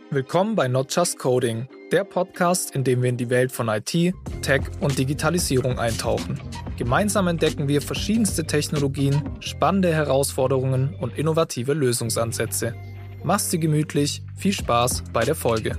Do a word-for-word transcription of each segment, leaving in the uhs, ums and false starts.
Willkommen bei Not Just Coding, der Podcast, in dem wir in die Welt von I T, Tech und Digitalisierung eintauchen. Gemeinsam entdecken wir verschiedenste Technologien, spannende Herausforderungen und innovative Lösungsansätze. Mach's dir gemütlich, viel Spaß bei der Folge.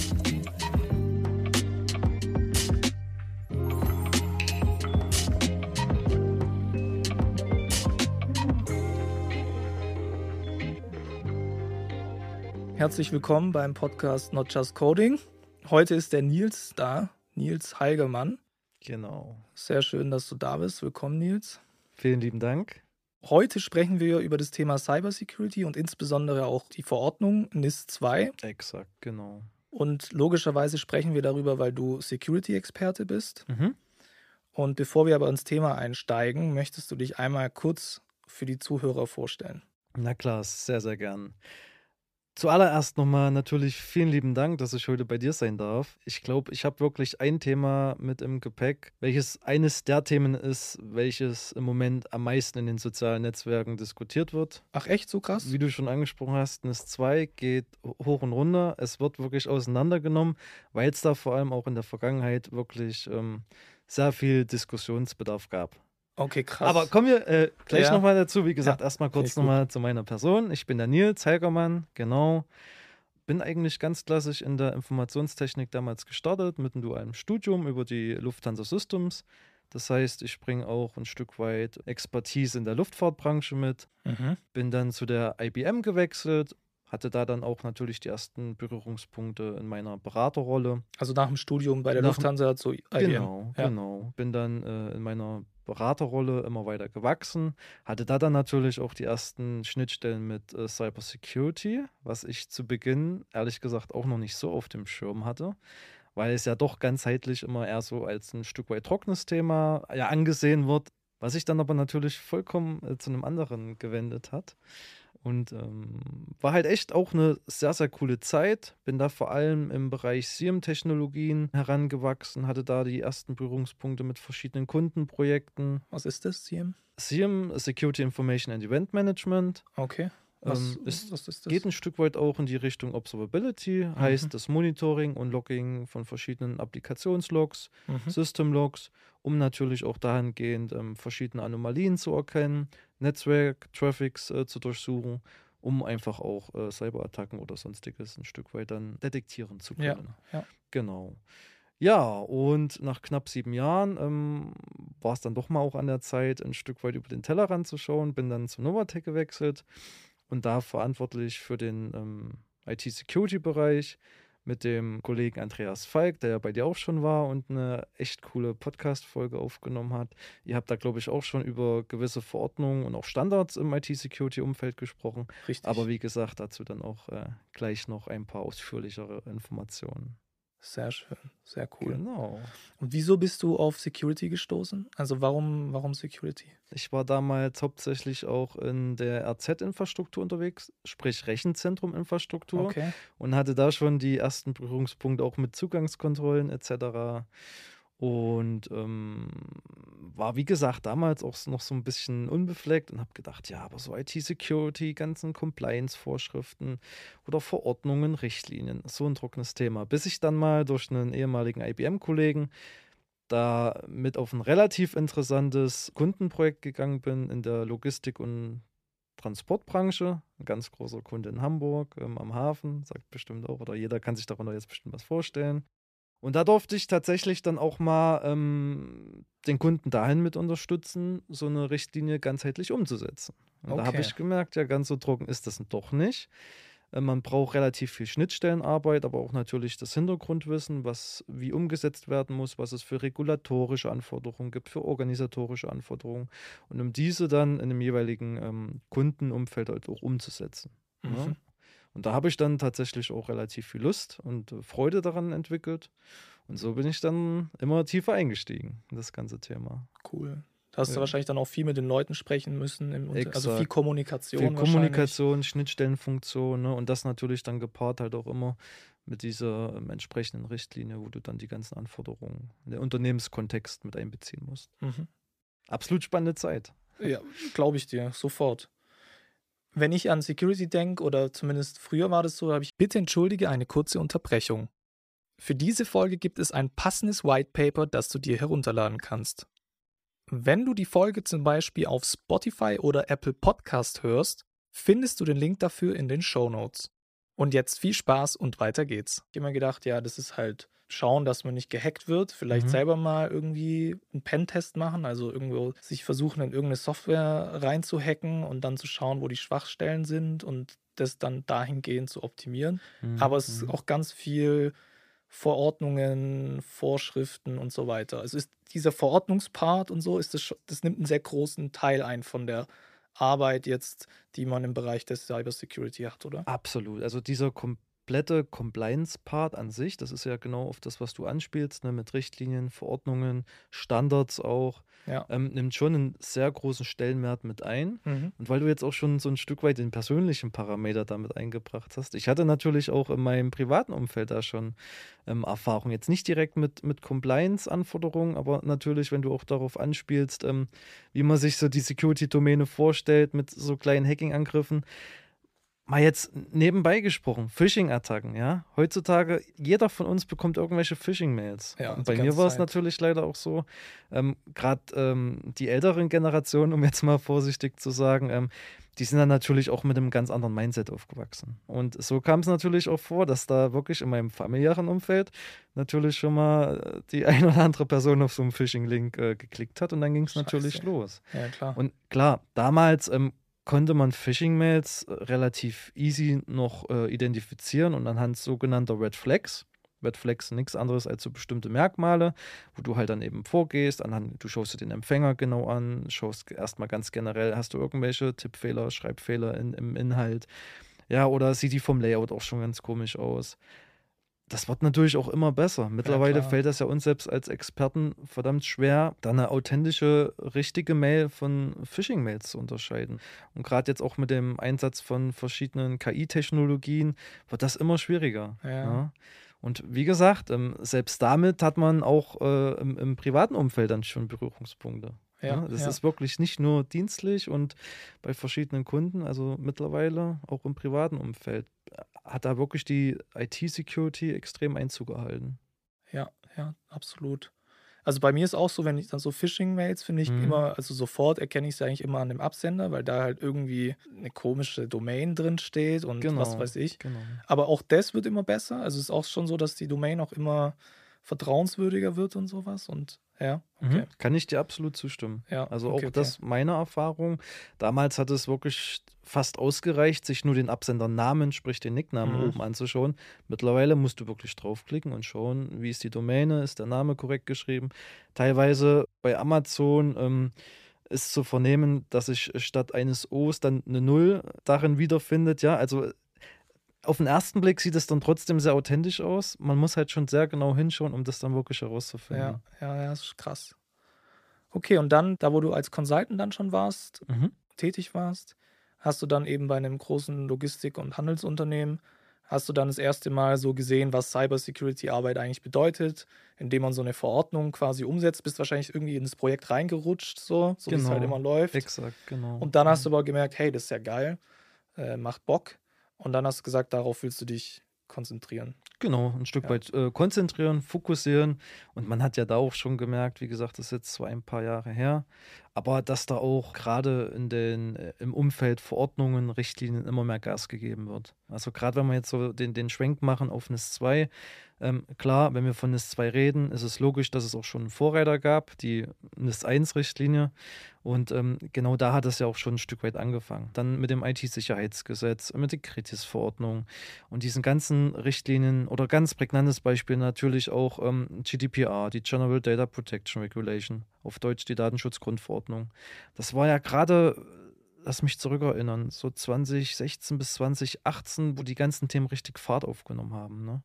Herzlich willkommen beim Podcast Not Just Coding. Heute ist der Nils da, Nils Heigermann. Genau. Sehr schön, dass du da bist. Willkommen, Nils. Vielen lieben Dank. Heute sprechen wir über das Thema Cybersecurity und insbesondere auch die Verordnung N I S zwei. Exakt, genau. Und logischerweise sprechen wir darüber, weil du Security-Experte bist. Mhm. Und bevor wir aber ins Thema einsteigen, möchtest du dich einmal kurz für die Zuhörer vorstellen? Na klar, sehr, sehr gern. Zuallererst nochmal natürlich vielen lieben Dank, dass ich heute bei dir sein darf. Ich glaube, ich habe wirklich ein Thema mit im Gepäck, welches eines der Themen ist, welches im Moment am meisten in den sozialen Netzwerken diskutiert wird. Ach echt, so krass? Wie du schon angesprochen hast, N I S zwei geht hoch und runter. Es wird wirklich auseinandergenommen, weil es da vor allem auch in der Vergangenheit wirklich ähm, sehr viel Diskussionsbedarf gab. Okay, krass. Aber kommen wir äh, gleich Ja. nochmal dazu. Wie gesagt, Ja, erstmal finde kurz ich gut. nochmal zu meiner Person. Ich bin der Nils Heigermann, genau. Bin eigentlich ganz klassisch in der Informationstechnik damals gestartet, mit einem dualen Studium über die Lufthansa Systems. Das heißt, ich bringe auch ein Stück weit Expertise in der Luftfahrtbranche mit. Mhm. Bin dann zu der I B M gewechselt, hatte da dann auch natürlich die ersten Berührungspunkte in meiner Beraterrolle. Also nach dem Studium bei der Nach- Lufthansa zu I B M. Genau, Ja. genau. Bin dann äh, in meiner Beraterrolle immer weiter gewachsen. Hatte da dann natürlich auch die ersten Schnittstellen mit äh, Cybersecurity, was ich zu Beginn ehrlich gesagt auch noch nicht so auf dem Schirm hatte, weil es ja doch ganzheitlich immer eher so als ein Stück weit trockenes Thema ja angesehen wird, was sich dann aber natürlich vollkommen äh, zu einem anderen gewendet hat. Und ähm, war halt echt auch eine sehr, sehr coole Zeit. Bin da vor allem im Bereich S I E M-Technologien herangewachsen, hatte da die ersten Berührungspunkte mit verschiedenen Kundenprojekten. Was ist das, C M? S I E M, Security Information and Event Management, Okay. Was, Ähm, ist- was ist das? geht ein Stück weit auch in die Richtung Observability, heißt das Monitoring und Logging von verschiedenen Applikationslogs, Mhm. System-Logs, um natürlich auch dahingehend ähm, verschiedene Anomalien zu erkennen, Netzwerk-Traffics äh, zu durchsuchen, um einfach auch äh, Cyberattacken oder sonstiges ein Stück weit dann detektieren zu Ja, können. ja. Genau. Ja, und nach knapp sieben Jahren ähm, war es dann doch mal auch an der Zeit, ein Stück weit über den Tellerrand zu schauen. Bin dann zu Novatec gewechselt und da verantwortlich für den ähm, I T-Security-Bereich mit dem Kollegen Andreas Falk, der ja bei dir auch schon war und eine echt coole Podcast-Folge aufgenommen hat. Ihr habt da, glaube ich, auch schon über gewisse Verordnungen und auch Standards im I T-Security-Umfeld gesprochen. Richtig. Aber wie gesagt, dazu dann auch äh, gleich noch ein paar ausführlichere Informationen. Sehr schön, sehr cool. Genau. Und wieso bist du auf Security gestoßen? Also warum, warum Security? Ich war damals hauptsächlich auch in der R Z-Infrastruktur unterwegs, sprich Rechenzentrum-Infrastruktur, Okay. und hatte da schon die ersten Berührungspunkte auch mit Zugangskontrollen et cetera. Und ähm, war, wie gesagt, damals auch noch so ein bisschen unbefleckt und habe gedacht, ja, aber so I T-Security, ganzen Compliance-Vorschriften oder Verordnungen, Richtlinien, so ein trockenes Thema. Bis ich dann mal durch einen ehemaligen I B M-Kollegen da mit auf ein relativ interessantes Kundenprojekt gegangen bin in der Logistik- und Transportbranche. Ein ganz großer Kunde in Hamburg ähm, am Hafen, sagt bestimmt auch, oder jeder kann sich darunter jetzt bestimmt was vorstellen. Und da durfte ich tatsächlich dann auch mal ähm, den Kunden dahin mit unterstützen, so eine Richtlinie ganzheitlich umzusetzen. Und da habe Okay. ich gemerkt, ja, ganz so trocken ist das doch nicht. Äh, Man braucht relativ viel Schnittstellenarbeit, aber auch natürlich das Hintergrundwissen, was wie umgesetzt werden muss, was es für regulatorische Anforderungen gibt, für organisatorische Anforderungen und um diese dann in dem jeweiligen ähm, Kundenumfeld halt auch umzusetzen. Ja? Mhm. Und da habe ich dann tatsächlich auch relativ viel Lust und äh, Freude daran entwickelt. Und so bin ich dann immer tiefer eingestiegen in das ganze Thema. Cool. Da hast du Ja. wahrscheinlich dann auch viel mit den Leuten sprechen müssen. Im Unter- also viel Exakt. Kommunikation Viel wahrscheinlich. Kommunikation, Schnittstellenfunktion, ne? Und das natürlich dann gepaart halt auch immer mit dieser ähm, entsprechenden Richtlinie, wo du dann die ganzen Anforderungen in den Unternehmenskontext mit einbeziehen musst. Mhm. Absolut spannende Zeit. Ja, glaube ich dir, sofort. Wenn ich an Security denke, oder zumindest früher war das so, habe ich, bitte entschuldige eine kurze Unterbrechung. Für diese Folge gibt es ein passendes White Paper, das du dir herunterladen kannst. Wenn du die Folge zum Beispiel auf Spotify oder Apple Podcast hörst, findest du den Link dafür in den Shownotes. Und jetzt viel Spaß und weiter geht's. Ich habe mir gedacht, ja, das ist halt schauen, dass man nicht gehackt wird, vielleicht Mhm. selber mal irgendwie einen Pentest machen, also irgendwo sich versuchen, in irgendeine Software reinzuhacken und dann zu schauen, wo die Schwachstellen sind und das dann dahingehend zu optimieren. Mhm. Aber es ist Mhm. auch ganz viel Verordnungen, Vorschriften und so weiter. Es ist dieser Verordnungspart und so, ist das, das nimmt einen sehr großen Teil ein von der Arbeit jetzt, die man im Bereich der Cybersecurity hat, oder? Absolut. Also dieser komplette Compliance-Part an sich, das ist ja genau auf das, was du anspielst, ne, mit Richtlinien, Verordnungen, Standards auch, Ja. ähm, nimmt schon einen sehr großen Stellenwert mit ein. Mhm. Und weil du jetzt auch schon so ein Stück weit den persönlichen Parameter damit eingebracht hast. Ich hatte natürlich auch in meinem privaten Umfeld da schon ähm, Erfahrung. Jetzt nicht direkt mit, mit Compliance-Anforderungen, aber natürlich, wenn du auch darauf anspielst, ähm, wie man sich so die Security-Domäne vorstellt mit so kleinen Hacking-Angriffen. Mal jetzt nebenbei gesprochen, Phishing-Attacken, ja. Heutzutage, jeder von uns bekommt irgendwelche Phishing-Mails. Ja, Und die bei mir ganze war es Zeit. natürlich leider auch so, ähm, gerade ähm, die älteren Generationen, um jetzt mal vorsichtig zu sagen, ähm, die sind dann natürlich auch mit einem ganz anderen Mindset aufgewachsen. Und so kam es natürlich auch vor, dass da wirklich in meinem familiären Umfeld natürlich schon mal äh, die ein oder andere Person auf so einen Phishing-Link äh, geklickt hat und dann ging es natürlich Scheiße. los. Ja, klar. Und klar, damals ähm, konnte man Phishing-Mails äh, relativ easy noch äh, identifizieren und anhand sogenannter Red Flags. Red Flags sind nichts anderes als so bestimmte Merkmale, wo du halt dann eben vorgehst, anhand, du schaust dir den Empfänger genau an, schaust erstmal ganz generell, hast du irgendwelche Tippfehler, Schreibfehler in, im Inhalt, ja, oder sieht die vom Layout auch schon ganz komisch aus. Das wird natürlich auch immer besser. Mittlerweile klar. fällt das ja uns selbst als Experten verdammt schwer, da eine authentische, richtige Mail von Phishing-Mails zu unterscheiden. Und gerade jetzt auch mit dem Einsatz von verschiedenen K I-Technologien wird das immer schwieriger. Ja. Ja. Und wie gesagt, ähm, selbst damit hat man auch äh, im, im privaten Umfeld dann schon Berührungspunkte. Ja, Ja, das ja. ist wirklich nicht nur dienstlich und bei verschiedenen Kunden, also mittlerweile auch im privaten Umfeld hat da wirklich die I T-Security extrem Einzug erhalten. Ja, ja, absolut. Also bei mir ist auch so, wenn ich dann so Phishing-Mails finde ich Mhm. immer, also sofort erkenne ich sie eigentlich immer an dem Absender, weil da halt irgendwie eine komische Domain drin steht und was Genau, weiß ich. genau. Aber auch das wird immer besser. Also es ist auch schon so, dass die Domain auch immer vertrauenswürdiger wird und sowas. Und ja, okay. Mhm. Kann ich dir absolut zustimmen. Ja, Also okay, auch okay. das meine Erfahrung. Damals hat es wirklich fast ausgereicht, sich nur den Absendernamen, sprich den Nicknamen Mhm. oben anzuschauen. Mittlerweile musst du wirklich draufklicken und schauen, wie ist die Domäne, ist der Name korrekt geschrieben. Teilweise bei Amazon ähm, ist zu vernehmen, dass sich statt eines O's dann eine Null darin wiederfindet. Ja, also auf den ersten Blick sieht es dann trotzdem sehr authentisch aus. Man muss halt schon sehr genau hinschauen, um das dann wirklich herauszufinden. Ja, ja, ja, das ist krass. Okay, und dann, da wo du als Consultant dann schon warst, Mhm. tätig warst, hast du dann eben bei einem großen Logistik- und Handelsunternehmen, hast du dann das erste Mal so gesehen, was Cybersecurity-Arbeit eigentlich bedeutet, indem man so eine Verordnung quasi umsetzt, bist wahrscheinlich irgendwie ins Projekt reingerutscht, so, so wie es halt Genau, immer läuft. exakt, genau. Und dann hast du Mhm. aber gemerkt, hey, das ist ja geil, äh, macht Bock. Und dann hast du gesagt, darauf willst du dich konzentrieren. Genau, ein Stück Ja. weit äh, konzentrieren, fokussieren. Und man hat ja da auch schon gemerkt, wie gesagt, das ist jetzt zwar ein paar Jahre her, aber dass da auch gerade in den, äh, im Umfeld Verordnungen, Richtlinien immer mehr Gas gegeben wird. Also gerade wenn wir jetzt so den, den Schwenk machen auf N I S zwei, ähm, klar, wenn wir von N I S zwei reden, ist es logisch, dass es auch schon einen Vorreiter gab, die N I S eins Richtlinie. Und ähm, genau da hat es ja auch schon ein Stück weit angefangen. Dann mit dem I T-Sicherheitsgesetz, mit der Kritis-Verordnung und diesen ganzen Richtlinien oder ganz prägnantes Beispiel natürlich auch ähm, G D P R, die General Data Protection Regulation, auf Deutsch die Datenschutzgrundverordnung. Das war ja gerade, lass mich zurückerinnern, so zwanzig sechzehn bis zwanzig achtzehn, wo die ganzen Themen richtig Fahrt aufgenommen haben. Ne?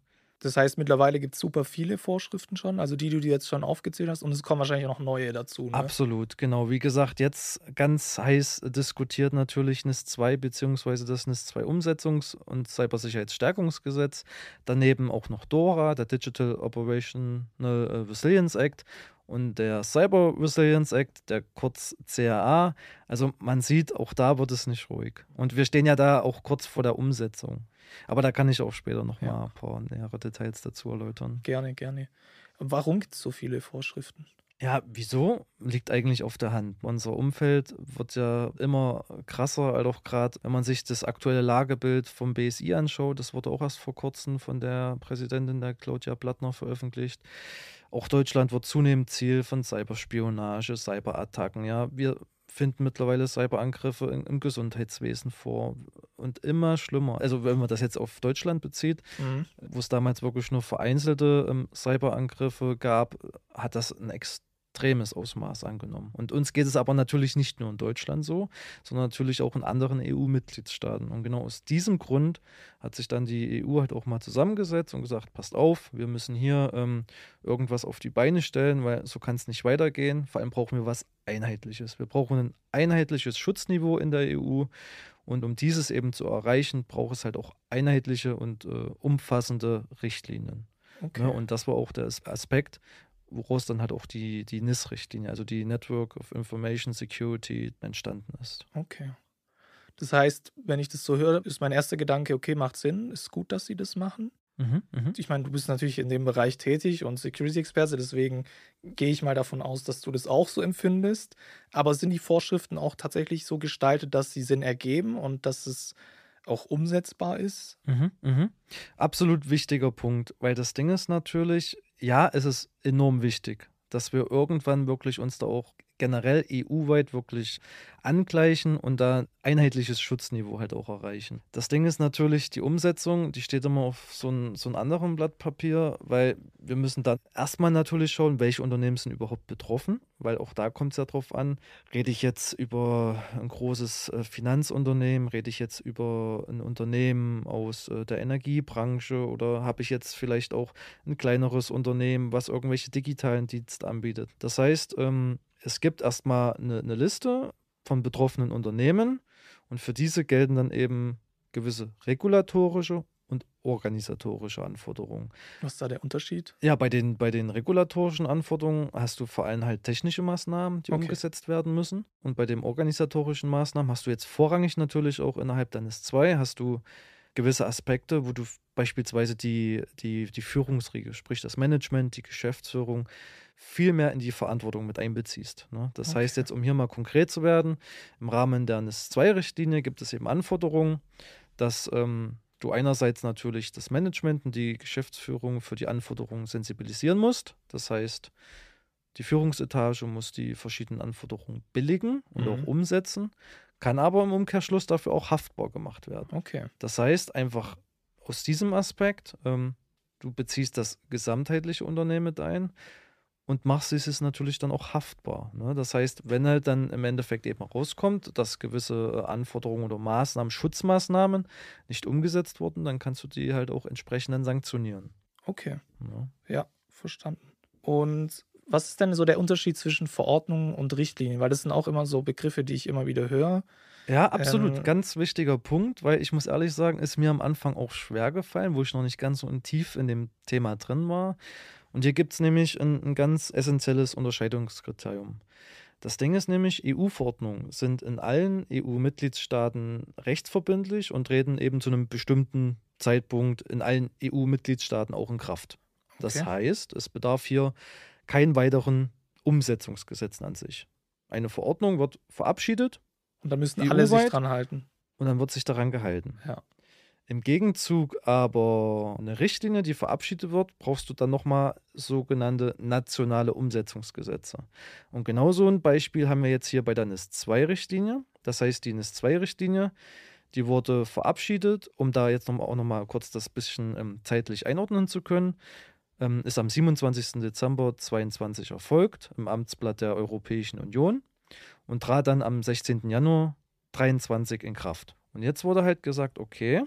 Das heißt, mittlerweile gibt es super viele Vorschriften schon, also die, die du jetzt schon aufgezählt hast, und es kommen wahrscheinlich noch neue dazu, ne? Absolut, genau. Wie gesagt, jetzt ganz heiß diskutiert natürlich N I S zwei beziehungsweise das N I S zwei Umsetzungs- und Cybersicherheitsstärkungsgesetz. Daneben auch noch DORA, der Digital Operational Resilience Act, und der Cyber Resilience Act, der kurz C R A. Also man sieht, auch da wird es nicht ruhig. Und wir stehen ja da auch kurz vor der Umsetzung. Aber da kann ich auch später noch Ja. mal ein paar nähere Details dazu erläutern. Gerne, gerne. Warum gibt es so viele Vorschriften? Ja, wieso? Liegt eigentlich auf der Hand. Unser Umfeld wird ja immer krasser, also auch gerade, wenn man sich das aktuelle Lagebild vom B S I anschaut, das wurde auch erst vor kurzem von der Präsidentin, der Claudia Plattner, veröffentlicht. Auch Deutschland wird zunehmend Ziel von Cyberspionage, Cyberattacken. Ja, wir finden mittlerweile Cyberangriffe im, im Gesundheitswesen vor und immer schlimmer. Also wenn man das jetzt auf Deutschland bezieht, Mhm. wo es damals wirklich nur vereinzelte ähm, Cyberangriffe gab, hat das ein extremes Ausmaß angenommen. Und uns geht es aber natürlich nicht nur in Deutschland so, sondern natürlich auch in anderen E U-Mitgliedstaaten. Und genau aus diesem Grund hat sich dann die E U halt auch mal zusammengesetzt und gesagt, passt auf, wir müssen hier ähm, irgendwas auf die Beine stellen, weil so kann es nicht weitergehen. Vor allem brauchen wir was Einheitliches. Wir brauchen ein einheitliches Schutzniveau in der E U. Und um dieses eben zu erreichen, braucht es halt auch einheitliche und äh, umfassende Richtlinien. Okay. Ne? Und das war auch der As- Aspekt, woraus dann halt auch die, die N I S-Richtlinie, also die Network of Information Security, entstanden ist. Okay. Das heißt, wenn ich das so höre, ist mein erster Gedanke, okay, macht Sinn, ist gut, dass sie das machen. Mhm, mhm. Ich meine, du bist natürlich in dem Bereich tätig und Security-Experte, deswegen gehe ich mal davon aus, dass du das auch so empfindest. Aber sind die Vorschriften auch tatsächlich so gestaltet, dass sie Sinn ergeben und dass es auch umsetzbar ist? Mhm, mhm. Absolut wichtiger Punkt, weil das Ding ist natürlich, ja, es ist enorm wichtig, dass wir irgendwann wirklich uns da auch generell E U-weit wirklich angleichen und da ein einheitliches Schutzniveau halt auch erreichen. Das Ding ist natürlich, die Umsetzung, die steht immer auf so einem so ein anderen Blatt Papier, weil wir müssen dann erstmal natürlich schauen, welche Unternehmen sind überhaupt betroffen, weil auch da kommt es ja drauf an, rede ich jetzt über ein großes äh, Finanzunternehmen, rede ich jetzt über ein Unternehmen aus äh, der Energiebranche oder habe ich jetzt vielleicht auch ein kleineres Unternehmen, was irgendwelche digitalen Dienste anbietet. Das heißt, ähm, es gibt erstmal eine, eine Liste von betroffenen Unternehmen und für diese gelten dann eben gewisse regulatorische und organisatorische Anforderungen. Was ist da der Unterschied? Ja, bei den, bei den regulatorischen Anforderungen hast du vor allem halt technische Maßnahmen, die Okay. umgesetzt werden müssen. Und bei den organisatorischen Maßnahmen hast du jetzt vorrangig natürlich auch innerhalb deines zwei, hast du gewisse Aspekte, wo du f- beispielsweise die, die, die Führungsriege, sprich das Management, die Geschäftsführung, viel mehr in die Verantwortung mit einbeziehst. Ne? Das heißt Okay. jetzt, um hier mal konkret zu werden, im Rahmen der N I S zwei Richtlinie gibt es eben Anforderungen, dass ähm, du einerseits natürlich das Management und die Geschäftsführung für die Anforderungen sensibilisieren musst. Das heißt, die Führungsetage muss die verschiedenen Anforderungen billigen und Mhm. auch umsetzen, kann aber im Umkehrschluss dafür auch haftbar gemacht werden. Okay. Das heißt, einfach aus diesem Aspekt, ähm, du beziehst das gesamtheitliche Unternehmen mit ein und machst dieses natürlich dann auch haftbar. Ne? Das heißt, wenn halt dann im Endeffekt eben rauskommt, dass gewisse äh, Anforderungen oder Maßnahmen, Schutzmaßnahmen nicht umgesetzt wurden, dann kannst du die halt auch entsprechend dann sanktionieren. Okay. Ne? Ja, verstanden. Und was ist denn so der Unterschied zwischen Verordnungen und Richtlinien? Weil das sind auch immer so Begriffe, die ich immer wieder höre. Ja, absolut. Ähm, Ganz wichtiger Punkt, weil ich muss ehrlich sagen, ist mir am Anfang auch schwer gefallen, wo ich noch nicht ganz so in tief in dem Thema drin war. Und hier gibt es nämlich ein, ein ganz essentielles Unterscheidungskriterium. Das Ding ist nämlich, E U-Verordnungen sind in allen E U-Mitgliedstaaten rechtsverbindlich und treten eben zu einem bestimmten Zeitpunkt in allen E U-Mitgliedstaaten auch in Kraft. Das Okay. heißt, es bedarf hier keinen weiteren Umsetzungsgesetzen an sich. Eine Verordnung wird verabschiedet Und da müssen alle sich E U-weit dran halten. und dann wird sich daran gehalten. Ja. Im Gegenzug aber eine Richtlinie, die verabschiedet wird, brauchst du dann nochmal sogenannte nationale Umsetzungsgesetze. Und genau so ein Beispiel haben wir jetzt hier bei der N I S zwei Richtlinie. Das heißt, die N I S zwei Richtlinie, die wurde verabschiedet, um da jetzt noch, auch nochmal kurz das bisschen ähm, zeitlich einordnen zu können, ähm, ist am siebenundzwanzigsten Dezember zweitausendzweiundzwanzig erfolgt im Amtsblatt der Europäischen Union und trat dann am sechzehnten Januar zweitausenddreiundzwanzig in Kraft. Und jetzt wurde halt gesagt, okay,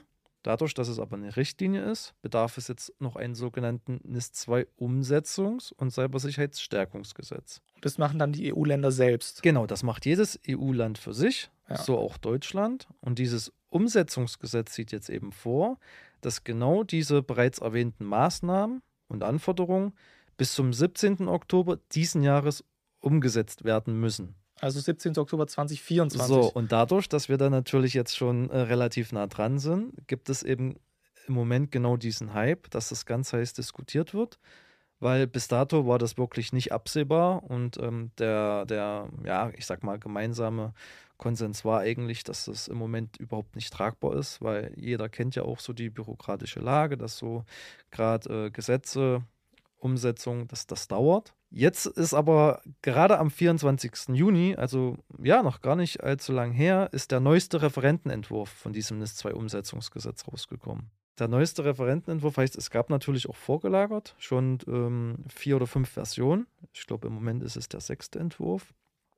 Dadurch, dass es aber eine Richtlinie ist, bedarf es jetzt noch einen sogenannten NIS zwei Umsetzungs- und Cybersicherheitsstärkungsgesetz. Das machen dann die E U-Länder selbst. Genau, das macht jedes E U-Land für sich, Ja. so auch Deutschland. Und dieses Umsetzungsgesetz sieht jetzt eben vor, dass genau diese bereits erwähnten Maßnahmen und Anforderungen bis zum siebzehnten Oktober diesen Jahres umgesetzt werden müssen. Also siebzehnten Oktober zweitausendvierundzwanzig. So, und dadurch, dass wir da natürlich jetzt schon äh, relativ nah dran sind, gibt es eben im Moment genau diesen Hype, dass das ganz heiß diskutiert wird, weil bis dato war das wirklich nicht absehbar und ähm, der, der, ja, ich sag mal, gemeinsame Konsens war eigentlich, dass das im Moment überhaupt nicht tragbar ist, weil jeder kennt ja auch so die bürokratische Lage, dass so gerade äh, Gesetze, Umsetzung, dass das dauert. Jetzt ist aber gerade am vierundzwanzigsten Juni, also ja, noch gar nicht allzu lang her, ist der neueste Referentenentwurf von diesem NIS zwei Umsetzungsgesetz rausgekommen. Der neueste Referentenentwurf heißt, es gab natürlich auch vorgelagert schon ähm, vier oder fünf Versionen. Ich glaube, im Moment ist es der sechste Entwurf,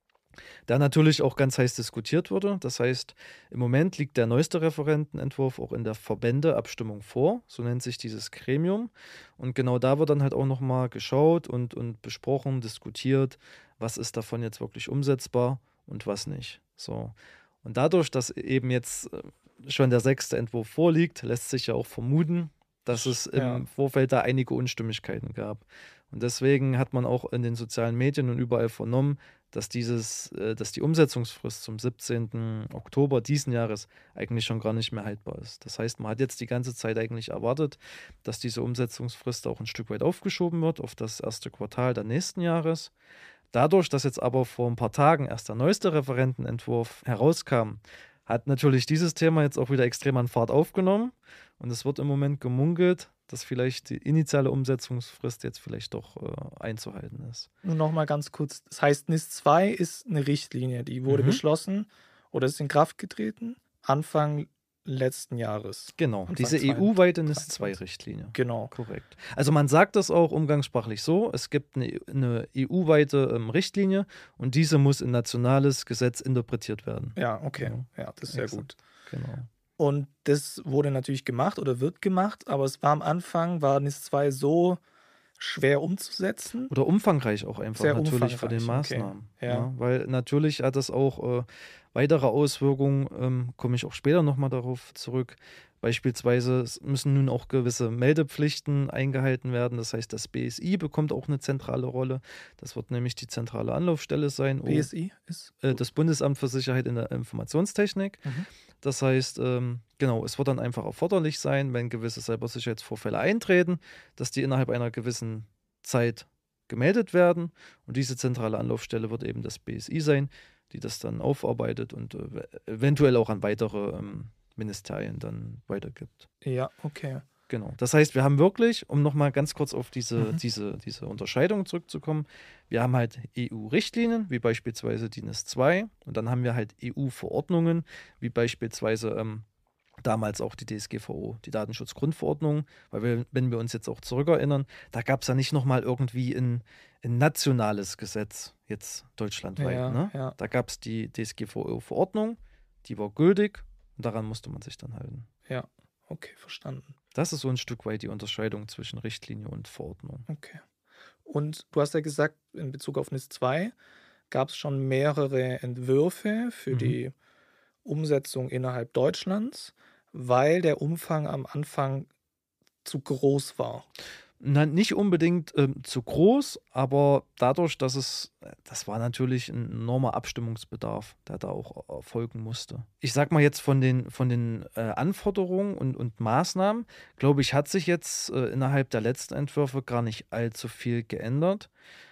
der natürlich auch ganz heiß diskutiert wurde. Das heißt, im Moment liegt der neueste Referentenentwurf auch in der Verbändeabstimmung vor, so nennt sich dieses Gremium. Und genau da wird dann halt auch nochmal geschaut und, und besprochen, diskutiert, was ist davon jetzt wirklich umsetzbar und was nicht. So. Und dadurch, dass eben jetzt schon der sechste Entwurf vorliegt, lässt sich ja auch vermuten, dass es im Ja. Vorfeld da einige Unstimmigkeiten gab. Und deswegen hat man auch in den sozialen Medien und überall vernommen, dass dieses, äh, dass die Umsetzungsfrist zum siebzehnten Oktober diesen Jahres eigentlich schon gar nicht mehr haltbar ist. Das heißt, man hat jetzt die ganze Zeit eigentlich erwartet, dass diese Umsetzungsfrist auch ein Stück weit aufgeschoben wird auf das erste Quartal der nächsten Jahres. Dadurch, dass jetzt aber vor ein paar Tagen erst der neueste Referentenentwurf herauskam, hat natürlich dieses Thema jetzt auch wieder extrem an Fahrt aufgenommen. Und es wird im Moment gemunkelt, dass vielleicht die initiale Umsetzungsfrist jetzt vielleicht doch äh, einzuhalten ist. Nur noch mal ganz kurz. Das heißt, NIS zwei ist eine Richtlinie, die wurde Mhm. beschlossen oder ist in Kraft getreten Anfang letzten Jahres. Genau, Anfang diese zwei- E U-weite NIS zwei dreiundzwanzig. Richtlinie. Genau. Korrekt. Also man sagt das auch umgangssprachlich so, es gibt eine, eine E U-weite ähm, Richtlinie und diese muss in nationales Gesetz interpretiert werden. Ja, okay. Ja, Ja, das ist sehr exakt. gut. Genau. Und das wurde natürlich gemacht oder wird gemacht, aber es war am Anfang, war NIS zwei so schwer umzusetzen. Oder umfangreich auch einfach Sehr natürlich für den umfangreich, okay. Maßnahmen. Ja. Ja, weil natürlich hat das auch äh, weitere Auswirkungen, ähm, komme ich auch später nochmal darauf zurück. Beispielsweise es müssen nun auch gewisse Meldepflichten eingehalten werden. Das heißt, das B S I bekommt auch eine zentrale Rolle. Das wird nämlich die zentrale Anlaufstelle sein. B S I ist. Äh, das Bundesamt für Sicherheit in der Informationstechnik. Mhm. Das heißt, ähm, genau, es wird dann einfach erforderlich sein, wenn gewisse Cybersicherheitsvorfälle eintreten, dass die innerhalb einer gewissen Zeit gemeldet werden. Und diese zentrale Anlaufstelle wird eben das B S I sein, die das dann aufarbeitet und äh, eventuell auch an weitere ähm, Ministerien dann weitergibt. Ja, okay. Genau. Das heißt, wir haben wirklich, um nochmal ganz kurz auf diese, Mhm. diese, diese Unterscheidung zurückzukommen, wir haben halt E U-Richtlinien, wie beispielsweise die NIS zwei, und dann haben wir halt E U-Verordnungen, wie beispielsweise ähm, damals auch die D S G V O, die Datenschutzgrundverordnung, weil wir, wenn wir uns jetzt auch zurückerinnern, da gab es ja nicht nochmal irgendwie ein, ein nationales Gesetz, jetzt deutschlandweit. Ja, ne? ja. Da gab es die D S G V O-Verordnung, die war gültig und daran musste man sich dann halten. Ja, okay, verstanden. Das ist so ein Stück weit die Unterscheidung zwischen Richtlinie und Verordnung. Okay. Und du hast ja gesagt, in Bezug auf NIS zwei gab es schon mehrere Entwürfe für Mhm. die Umsetzung innerhalb Deutschlands, weil der Umfang am Anfang zu groß war. Na, nicht unbedingt ähm, zu groß, aber dadurch, dass es, das war natürlich ein enormer Abstimmungsbedarf, der da auch erfolgen musste. Ich sag mal jetzt von den, von den äh, Anforderungen und, und Maßnahmen, glaube ich, hat sich jetzt äh, innerhalb der letzten Entwürfe gar nicht allzu viel geändert.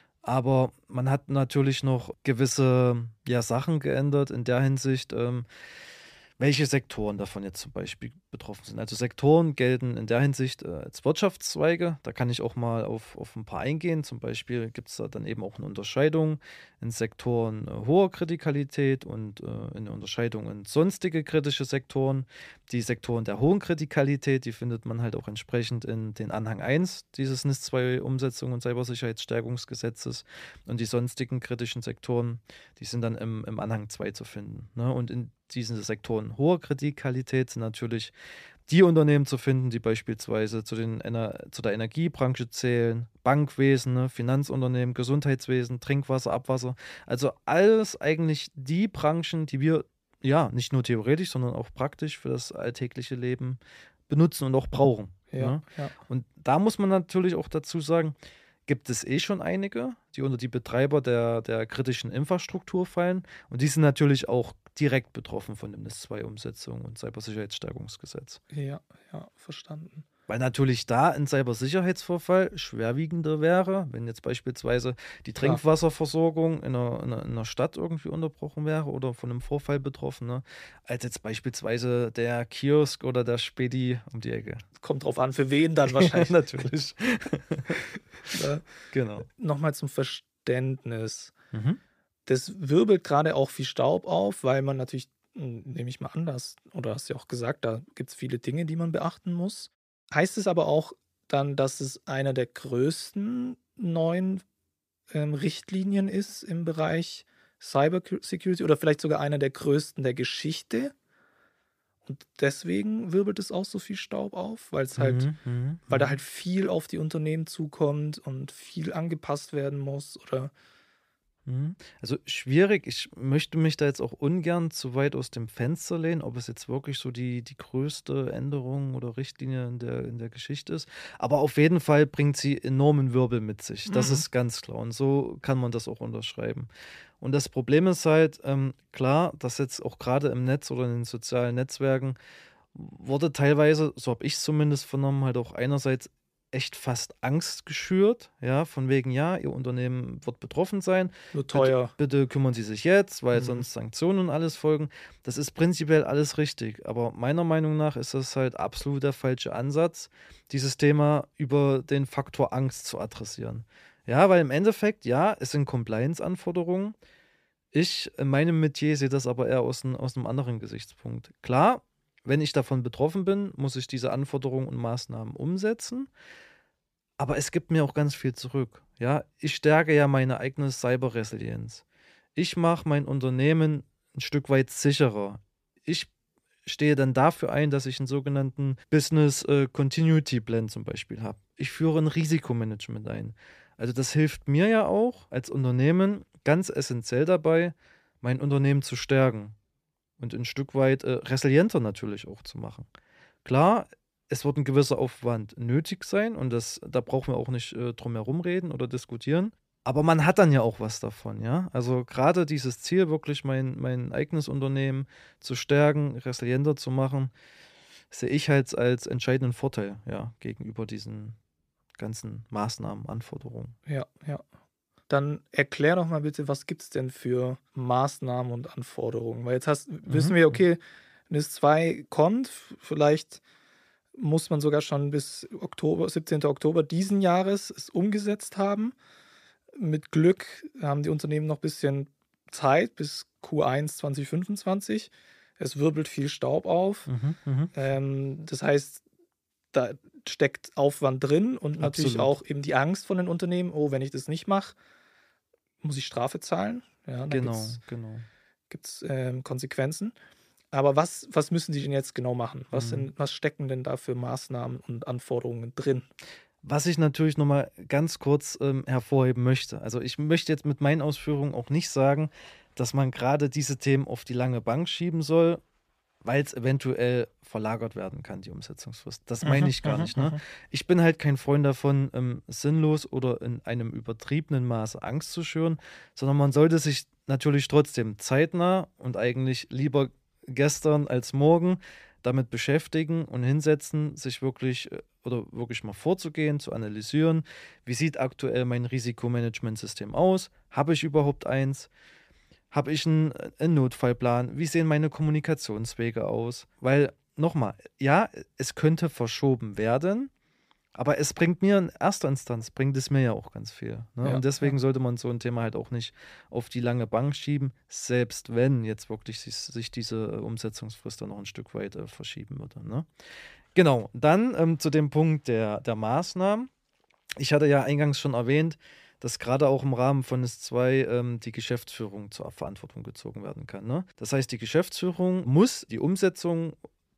Aber man hat natürlich noch gewisse ja, Sachen geändert in der Hinsicht, ähm, welche Sektoren davon jetzt zum Beispiel betroffen sind. Also Sektoren gelten in der Hinsicht äh, als Wirtschaftszweige. Da kann ich auch mal auf, auf ein paar eingehen. Zum Beispiel gibt es da dann eben auch eine Unterscheidung in Sektoren äh, hoher Kritikalität und äh, eine Unterscheidung in sonstige kritische Sektoren. Die Sektoren der hohen Kritikalität, die findet man halt auch entsprechend in den Anhang eins dieses NIS zwei Umsetzung und Cybersicherheitsstärkungsgesetzes. Und die sonstigen kritischen Sektoren, die sind dann im, im Anhang zwei zu finden. Ne? Und in diesen Sektoren hoher Kritikalität sind natürlich die Unternehmen zu finden, die beispielsweise zu, den, zu der Energiebranche zählen, Bankwesen, ne, Finanzunternehmen, Gesundheitswesen, Trinkwasser, Abwasser. Also alles eigentlich die Branchen, die wir ja nicht nur theoretisch, sondern auch praktisch für das alltägliche Leben benutzen und auch brauchen. Ja, Ne? ja. Und da muss man natürlich auch dazu sagen, gibt es eh schon einige, die unter die Betreiber der, der kritischen Infrastruktur fallen. Und die sind natürlich auch direkt betroffen von dem NIS zwei Umsetzung und Cybersicherheitsstärkungsgesetz. Ja, ja, verstanden. Weil natürlich da ein Cybersicherheitsvorfall schwerwiegender wäre, wenn jetzt beispielsweise die Klar. Trinkwasserversorgung in einer, in, einer, in einer Stadt irgendwie unterbrochen wäre oder von einem Vorfall betroffen, ne? Als jetzt beispielsweise der Kiosk oder der Spedi um die Ecke. Kommt drauf an, für wen dann wahrscheinlich. Natürlich. Ja. Genau. Nochmal zum Verständnis. Mhm. Das wirbelt gerade auch viel Staub auf, weil man natürlich, nehme ich mal an, das, oder hast du ja auch gesagt, da gibt es viele Dinge, die man beachten muss. Heißt es aber auch dann, dass es einer der größten neuen ähm, Richtlinien ist im Bereich Cybersecurity oder vielleicht sogar einer der größten der Geschichte? Und deswegen wirbelt es auch so viel Staub auf, weil es halt, Mhm, mhm, weil da mhm. halt viel auf die Unternehmen zukommt und viel angepasst werden muss oder Mhm. Also schwierig, ich möchte mich da jetzt auch ungern zu weit aus dem Fenster lehnen, ob es jetzt wirklich so die, die größte Änderung oder Richtlinie in der, in der Geschichte ist. Aber auf jeden Fall bringt sie enormen Wirbel mit sich. Das Mhm. ist ganz klar. Und so kann man das auch unterschreiben. Und das Problem ist halt, ähm, klar, dass jetzt auch gerade im Netz oder in den sozialen Netzwerken wurde teilweise, so habe ich es zumindest vernommen, halt auch einerseits echt fast Angst geschürt, ja, von wegen, ja, Ihr Unternehmen wird betroffen sein. nur teuer. Bitte, bitte kümmern Sie sich jetzt, weil Mhm. sonst Sanktionen und alles folgen. Das ist prinzipiell alles richtig, aber meiner Meinung nach ist das halt absolut der falsche Ansatz, dieses Thema über den Faktor Angst zu adressieren. Ja, weil im Endeffekt, ja, es sind Compliance-Anforderungen. Ich in meinem Metier sehe das aber eher aus, ein, aus einem anderen Gesichtspunkt. Klar, wenn ich davon betroffen bin, muss ich diese Anforderungen und Maßnahmen umsetzen. Aber es gibt mir auch ganz viel zurück. Ja, ich stärke ja meine eigene Cyber-Resilienz. Ich mache mein Unternehmen ein Stück weit sicherer. Ich stehe dann dafür ein, dass ich einen sogenannten Business äh, Continuity Plan zum Beispiel habe. Ich führe ein Risikomanagement ein. Also das hilft mir ja auch als Unternehmen ganz essentiell dabei, mein Unternehmen zu stärken und ein Stück weit äh, resilienter natürlich auch zu machen. Klar, es wird ein gewisser Aufwand nötig sein und das, da brauchen wir auch nicht äh, drum herum reden oder diskutieren. Aber man hat dann ja auch was davon, ja. Also gerade dieses Ziel, wirklich mein, mein eigenes Unternehmen zu stärken, resilienter zu machen, sehe ich halt als entscheidenden Vorteil, ja, gegenüber diesen ganzen Maßnahmen, Anforderungen. Ja, ja. Dann erklär doch mal bitte, was gibt es denn für Maßnahmen und Anforderungen? Weil jetzt hast, wissen Mhm. wir, okay, NIS zwei kommt, f- vielleicht muss man sogar schon bis Oktober, siebzehnten Oktober diesen Jahres es umgesetzt haben. Mit Glück haben die Unternehmen noch ein bisschen Zeit bis Q eins zwanzig fünfundzwanzig. Es wirbelt viel Staub auf. Mhm, mhm. Ähm, das heißt, da steckt Aufwand drin und natürlich Absolut. auch eben die Angst von den Unternehmen, oh, wenn ich das nicht mache, muss ich Strafe zahlen. Ja, da Genau, gibt's, genau. gibt's ähm, Konsequenzen. Aber was, was müssen die denn jetzt genau machen? Was, Mhm. sind, was stecken denn da für Maßnahmen und Anforderungen drin? Was ich natürlich nochmal ganz kurz ähm, hervorheben möchte. Also ich möchte jetzt mit meinen Ausführungen auch nicht sagen, dass man gerade diese Themen auf die lange Bank schieben soll, weil es eventuell verlagert werden kann, die Umsetzungsfrist. Das meine ich gar Mhm, nicht. Ne? mhm. Ich bin halt kein Freund davon, ähm, sinnlos oder in einem übertriebenen Maße Angst zu schüren, sondern man sollte sich natürlich trotzdem zeitnah und eigentlich lieber gestern als morgen damit beschäftigen und hinsetzen, sich wirklich äh, oder wirklich mal vorzugehen, zu analysieren, wie sieht aktuell mein Risikomanagementsystem aus? Habe ich überhaupt eins? Habe ich einen, einen Notfallplan? Wie sehen meine Kommunikationswege aus? Weil, nochmal, ja, es könnte verschoben werden, aber es bringt mir in erster Instanz, bringt es mir ja auch ganz viel. Ne? Ja, Und deswegen ja. sollte man so ein Thema halt auch nicht auf die lange Bank schieben, selbst wenn jetzt wirklich sich, sich diese äh, Umsetzungsfrist dann noch ein Stück weit äh, verschieben würde. Ne? Genau, dann ähm, zu dem Punkt der, der Maßnahmen. Ich hatte ja eingangs schon erwähnt, dass gerade auch im Rahmen von NIS zwei ähm, die Geschäftsführung zur Verantwortung gezogen werden kann. Ne? Das heißt, die Geschäftsführung muss die Umsetzung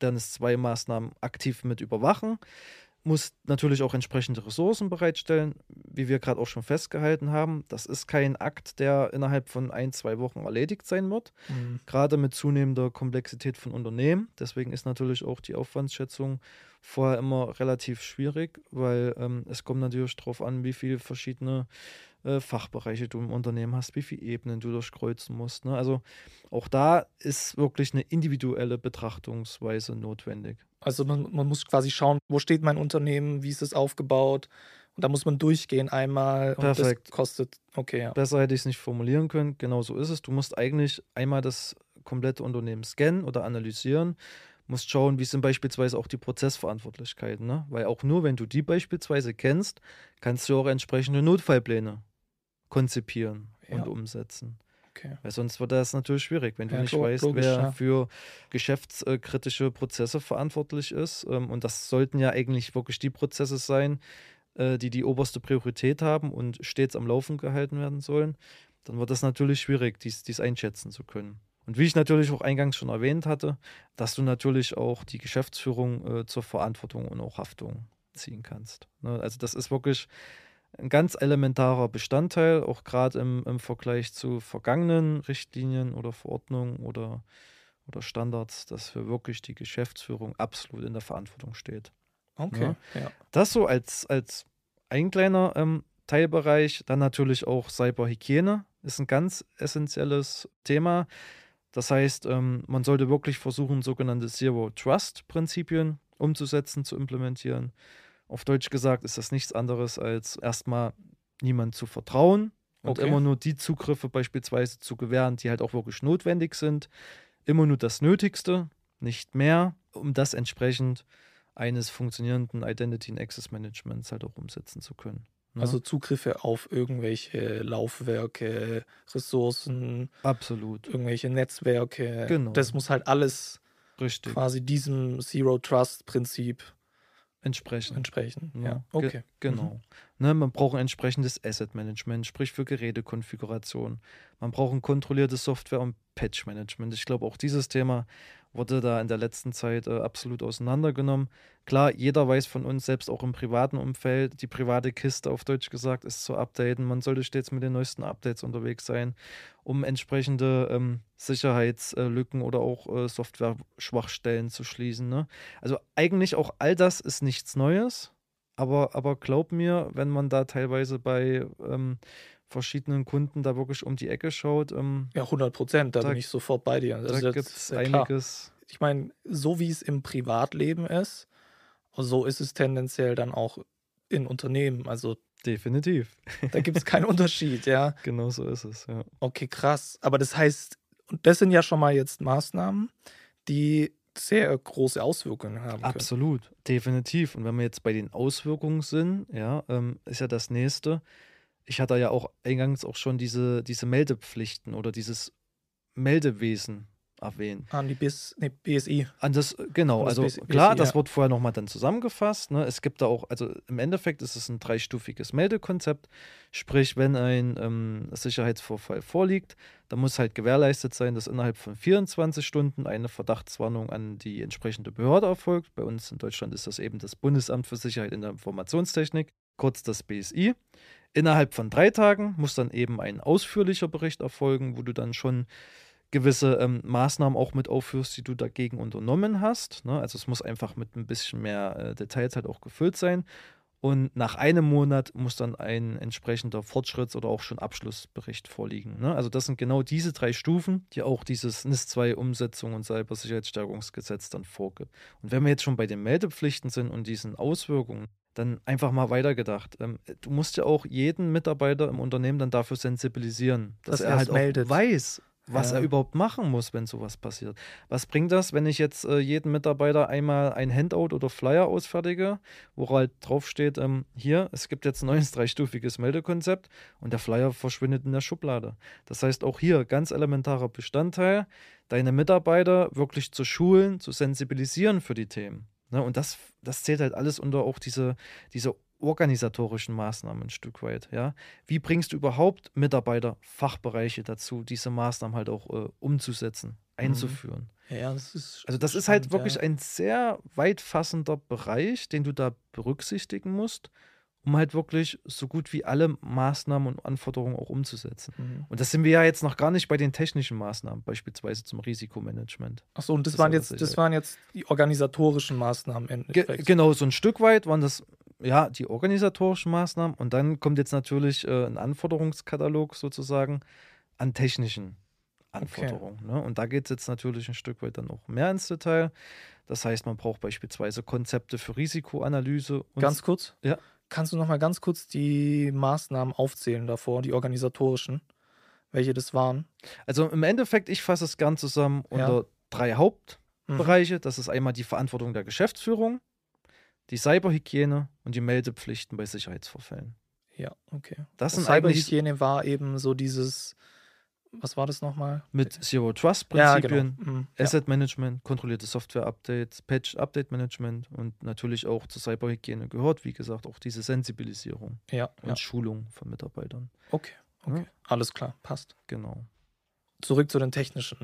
der N I S zwei Maßnahmen aktiv mit überwachen, muss natürlich auch entsprechende Ressourcen bereitstellen, wie wir gerade auch schon festgehalten haben. Das ist kein Akt, der innerhalb von ein, zwei Wochen erledigt sein wird, Mhm. gerade mit zunehmender Komplexität von Unternehmen. Deswegen ist natürlich auch die Aufwandsschätzung vorher immer relativ schwierig, weil ähm, es kommt natürlich darauf an, wie viele verschiedene äh, Fachbereiche du im Unternehmen hast, wie viele Ebenen du durchkreuzen musst. Ne? Also auch da ist wirklich eine individuelle Betrachtungsweise notwendig. Also man, man muss quasi schauen, wo steht mein Unternehmen, wie ist es aufgebaut. Und da muss man durchgehen einmal und Perfekt. das kostet, okay, ja. Besser hätte ich es nicht formulieren können. Genau so ist es. Du musst eigentlich einmal das komplette Unternehmen scannen oder analysieren. Musst schauen, wie sind beispielsweise auch die Prozessverantwortlichkeiten. Ne? Weil auch nur, wenn du die beispielsweise kennst, kannst du auch entsprechende Notfallpläne konzipieren Ja. und umsetzen. Okay. Weil sonst wird das natürlich schwierig, wenn du Ja, nicht klar, weißt, logisch, wer ja. für geschäftskritische Prozesse verantwortlich ist. Ähm, und das sollten ja eigentlich wirklich die Prozesse sein, äh, die die oberste Priorität haben und stets am Laufen gehalten werden sollen. Dann wird das natürlich schwierig, dies, dies einschätzen zu können. Und wie ich natürlich auch eingangs schon erwähnt hatte, dass du natürlich auch die Geschäftsführung äh, zur Verantwortung und auch Haftung ziehen kannst. Ne? Also das ist wirklich ein ganz elementarer Bestandteil, auch gerade im, im Vergleich zu vergangenen Richtlinien oder Verordnungen oder, oder Standards, dass für wirklich die Geschäftsführung absolut in der Verantwortung steht. Okay, Ja. ja. Das so als, als ein kleiner ähm, Teilbereich. Dann natürlich auch Cyberhygiene ist ein ganz essentielles Thema. Das heißt, ähm, man sollte wirklich versuchen, sogenannte Zero-Trust-Prinzipien umzusetzen, zu implementieren. Auf Deutsch gesagt ist das nichts anderes, als erstmal niemand zu vertrauen und Okay. immer nur die Zugriffe beispielsweise zu gewähren, die halt auch wirklich notwendig sind. Immer nur das Nötigste, nicht mehr, um das entsprechend eines funktionierenden Identity and Access Managements halt auch umsetzen zu können. Ne? Also Zugriffe auf irgendwelche Laufwerke, Ressourcen, Absolut. irgendwelche Netzwerke. Genau. Das muss halt alles Richtig. quasi diesem Zero-Trust-Prinzip Entsprechend. entsprechen. Ja, Ja, ge- okay. Genau. Ne, man braucht ein entsprechendes Asset Management, sprich für Gerätekonfiguration. Man braucht ein kontrolliertes Software- und Patch-Management. Ich glaube, auch dieses Thema wurde da in der letzten Zeit äh, absolut auseinandergenommen. Klar, jeder weiß von uns, selbst auch im privaten Umfeld, die private Kiste auf Deutsch gesagt ist zu updaten. Man sollte stets mit den neuesten Updates unterwegs sein, um entsprechende ähm, Sicherheitslücken oder auch äh, Software-Schwachstellen zu schließen. Ne? Also eigentlich auch all das ist nichts Neues, aber, aber glaub mir, wenn man da teilweise bei ähm, verschiedenen Kunden da wirklich um die Ecke schaut, ähm, Ja, hundert Prozent, da, Da- bin ich sofort bei dir. da Also das gibt ist es ja klar. einiges. Ich meine, so wie es im Privatleben ist, so ist es tendenziell dann auch in Unternehmen. Also Definitiv. da gibt es keinen Unterschied, ja. Genau so ist es, ja. Okay, krass. Aber das heißt, und das sind ja schon mal jetzt Maßnahmen, die sehr große Auswirkungen haben können. Absolut, definitiv. Und wenn wir jetzt bei den Auswirkungen sind, ja, ähm, ist ja das Nächste. Ich hatte ja auch eingangs auch schon diese, diese Meldepflichten oder dieses Meldewesen erwähnt. An die B S, nee, B S I. An das, genau, An das also B S I, klar, das ja. wird vorher nochmal dann zusammengefasst. Ne? Es gibt da auch, also im Endeffekt ist es ein dreistufiges Meldekonzept. Sprich, wenn ein ähm, Sicherheitsvorfall vorliegt, dann muss halt gewährleistet sein, dass innerhalb von vierundzwanzig Stunden eine Verdachtswarnung an die entsprechende Behörde erfolgt. Bei uns in Deutschland ist das eben das Bundesamt für Sicherheit in der Informationstechnik, kurz das B S I. Innerhalb von drei Tagen muss dann eben ein ausführlicher Bericht erfolgen, wo du dann schon gewisse ähm, Maßnahmen auch mit aufführst, die du dagegen unternommen hast. Ne? Also es muss einfach mit ein bisschen mehr äh, Details halt auch gefüllt sein. Und nach einem Monat muss dann ein entsprechender Fortschritts- oder auch schon Abschlussbericht vorliegen. Ne? Also das sind genau diese drei Stufen, die auch dieses N I S zwei Umsetzung und Cybersicherheitsstärkungsgesetz dann vorgibt. Und wenn wir jetzt schon bei den Meldepflichten sind und diesen Auswirkungen, dann einfach mal weitergedacht. Ähm, du musst ja auch jeden Mitarbeiter im Unternehmen dann dafür sensibilisieren, dass, Dass er er halt es auch meldet. weiß, was Ja. er überhaupt machen muss, wenn sowas passiert. Was bringt das, wenn ich jetzt äh, jedem Mitarbeiter einmal ein Handout oder Flyer ausfertige, wo halt draufsteht, ähm, hier, es gibt jetzt ein neues dreistufiges Meldekonzept und der Flyer verschwindet in der Schublade. Das heißt, auch hier ganz elementarer Bestandteil, deine Mitarbeiter wirklich zu schulen, zu sensibilisieren für die Themen. Ne? Und das, das zählt halt alles unter auch diese, diese organisatorischen Maßnahmen ein Stück weit, ja. Wie bringst du überhaupt Mitarbeiter, Fachbereiche dazu, diese Maßnahmen halt auch äh, umzusetzen, einzuführen. Mhm. Ja, das ist Also das spannend, ist halt wirklich ja. ein sehr weit fassender Bereich, den du da berücksichtigen musst, um halt wirklich so gut wie alle Maßnahmen und Anforderungen auch umzusetzen. Mhm. Und das sind wir ja jetzt noch gar nicht bei den technischen Maßnahmen, beispielsweise zum Risikomanagement. Achso, und das, Das waren ist jetzt, aber das waren jetzt die organisatorischen Maßnahmen im Ge Endeffekt. genau, so ein Stück weit waren das ja die organisatorischen Maßnahmen und dann kommt jetzt natürlich äh, ein Anforderungskatalog sozusagen an technischen Anforderungen. Ne? Und da geht es jetzt natürlich ein Stück weit dann auch mehr ins Detail. Das heißt, man braucht beispielsweise Konzepte für Risikoanalyse. Und Ganz kurz? Ja. Kannst du noch mal ganz kurz die Maßnahmen aufzählen davor, die organisatorischen, welche das waren? Also im Endeffekt, ich fasse es gern zusammen Ja. unter drei Mhm. Hauptbereiche. Das ist einmal die Verantwortung der Geschäftsführung, die Cyberhygiene und die Meldepflichten bei Sicherheitsvorfällen. Ja, okay. Das Und sind eigentlich Cyberhygiene war eben so dieses, was war das nochmal? mit Ja, Zero-Trust-Prinzipien, genau. Mhm. Ja. Asset-Management, kontrollierte Software-Updates, Patch-Update-Management und natürlich auch zur Cyberhygiene gehört, wie gesagt, auch diese Sensibilisierung Ja, und ja. Schulung von Mitarbeitern. Okay, okay. Ja. Alles klar, passt. Genau. Zurück zu den technischen.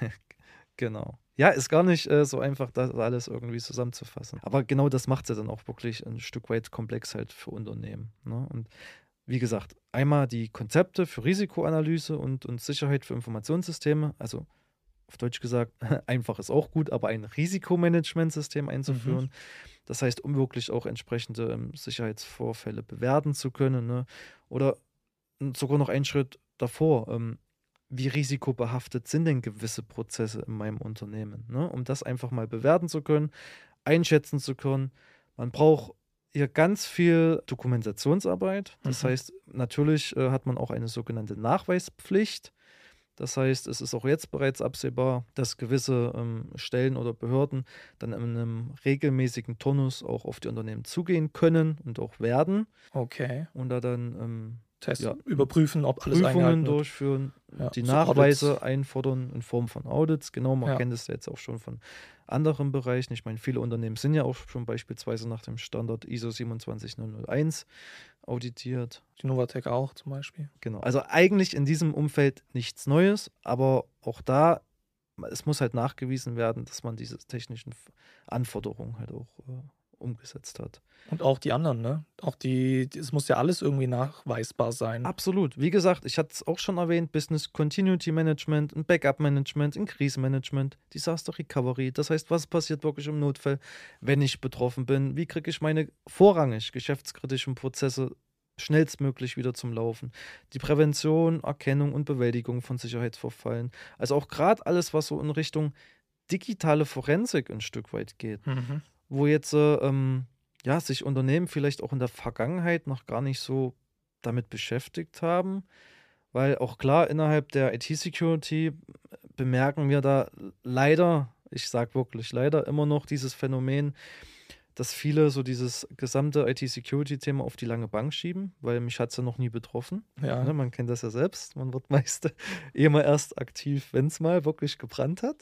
Genau. Ja, ist gar nicht äh, so einfach, das alles irgendwie zusammenzufassen. Aber genau das macht es ja dann auch wirklich ein Stück weit komplex halt für Unternehmen. Ne? Und wie gesagt, einmal die Konzepte für Risikoanalyse und, und Sicherheit für Informationssysteme, also auf Deutsch gesagt, einfach ist auch gut, aber ein Risikomanagementsystem einzuführen. Mhm. Das heißt, um wirklich auch entsprechende ähm, Sicherheitsvorfälle bewerten zu können. Ne? Oder sogar noch einen Schritt davor, ähm, wie risikobehaftet sind denn gewisse Prozesse in meinem Unternehmen, ne? Um das einfach mal bewerten zu können, einschätzen zu können. Man braucht hier ganz viel Dokumentationsarbeit. Das Mhm. heißt, natürlich äh, hat man auch eine sogenannte Nachweispflicht. Das heißt, es ist auch jetzt bereits absehbar, dass gewisse ähm, Stellen oder Behörden dann in einem regelmäßigen Turnus auch auf die Unternehmen zugehen können und auch werden Okay. und da dann ähm, Tests ja, überprüfen, ob alles Prüfungen eingehalten wird. durchführen, Ja, die so Nachweise Audits. einfordern in Form von Audits. Genau, man Ja. kennt es ja jetzt auch schon von anderen Bereichen. Ich meine, viele Unternehmen sind ja auch schon beispielsweise nach dem Standard I S O siebenundzwanzigtausendeins auditiert. Die Novatec auch zum Beispiel. Genau, also eigentlich in diesem Umfeld nichts Neues, aber auch da, es muss halt nachgewiesen werden, dass man diese technischen Anforderungen halt auch äh, umgesetzt hat. Und auch die anderen, ne? Auch die, es muss ja alles irgendwie nachweisbar sein. Absolut. Wie gesagt, ich hatte es auch schon erwähnt, Business Continuity Management, ein Backup Management, ein Krisenmanagement, Disaster Recovery. Das heißt, was passiert wirklich im Notfall, wenn ich betroffen bin? Wie kriege ich meine vorrangig geschäftskritischen Prozesse schnellstmöglich wieder zum Laufen? Die Prävention, Erkennung und Bewältigung von Sicherheitsvorfällen. Also auch gerade alles, was so in Richtung digitale Forensik ein Stück weit geht, Mhm. wo jetzt äh, ähm, ja, sich Unternehmen vielleicht auch in der Vergangenheit noch gar nicht so damit beschäftigt haben, weil auch klar, innerhalb der I T-Security bemerken wir da leider, ich sage wirklich leider, immer noch dieses Phänomen, dass viele so dieses gesamte I T-Security-Thema auf die lange Bank schieben, weil mich hat es ja noch nie betroffen. Ja. Ne, man kennt das ja selbst, man wird meist immer erst aktiv, wenn es mal wirklich gebrannt hat.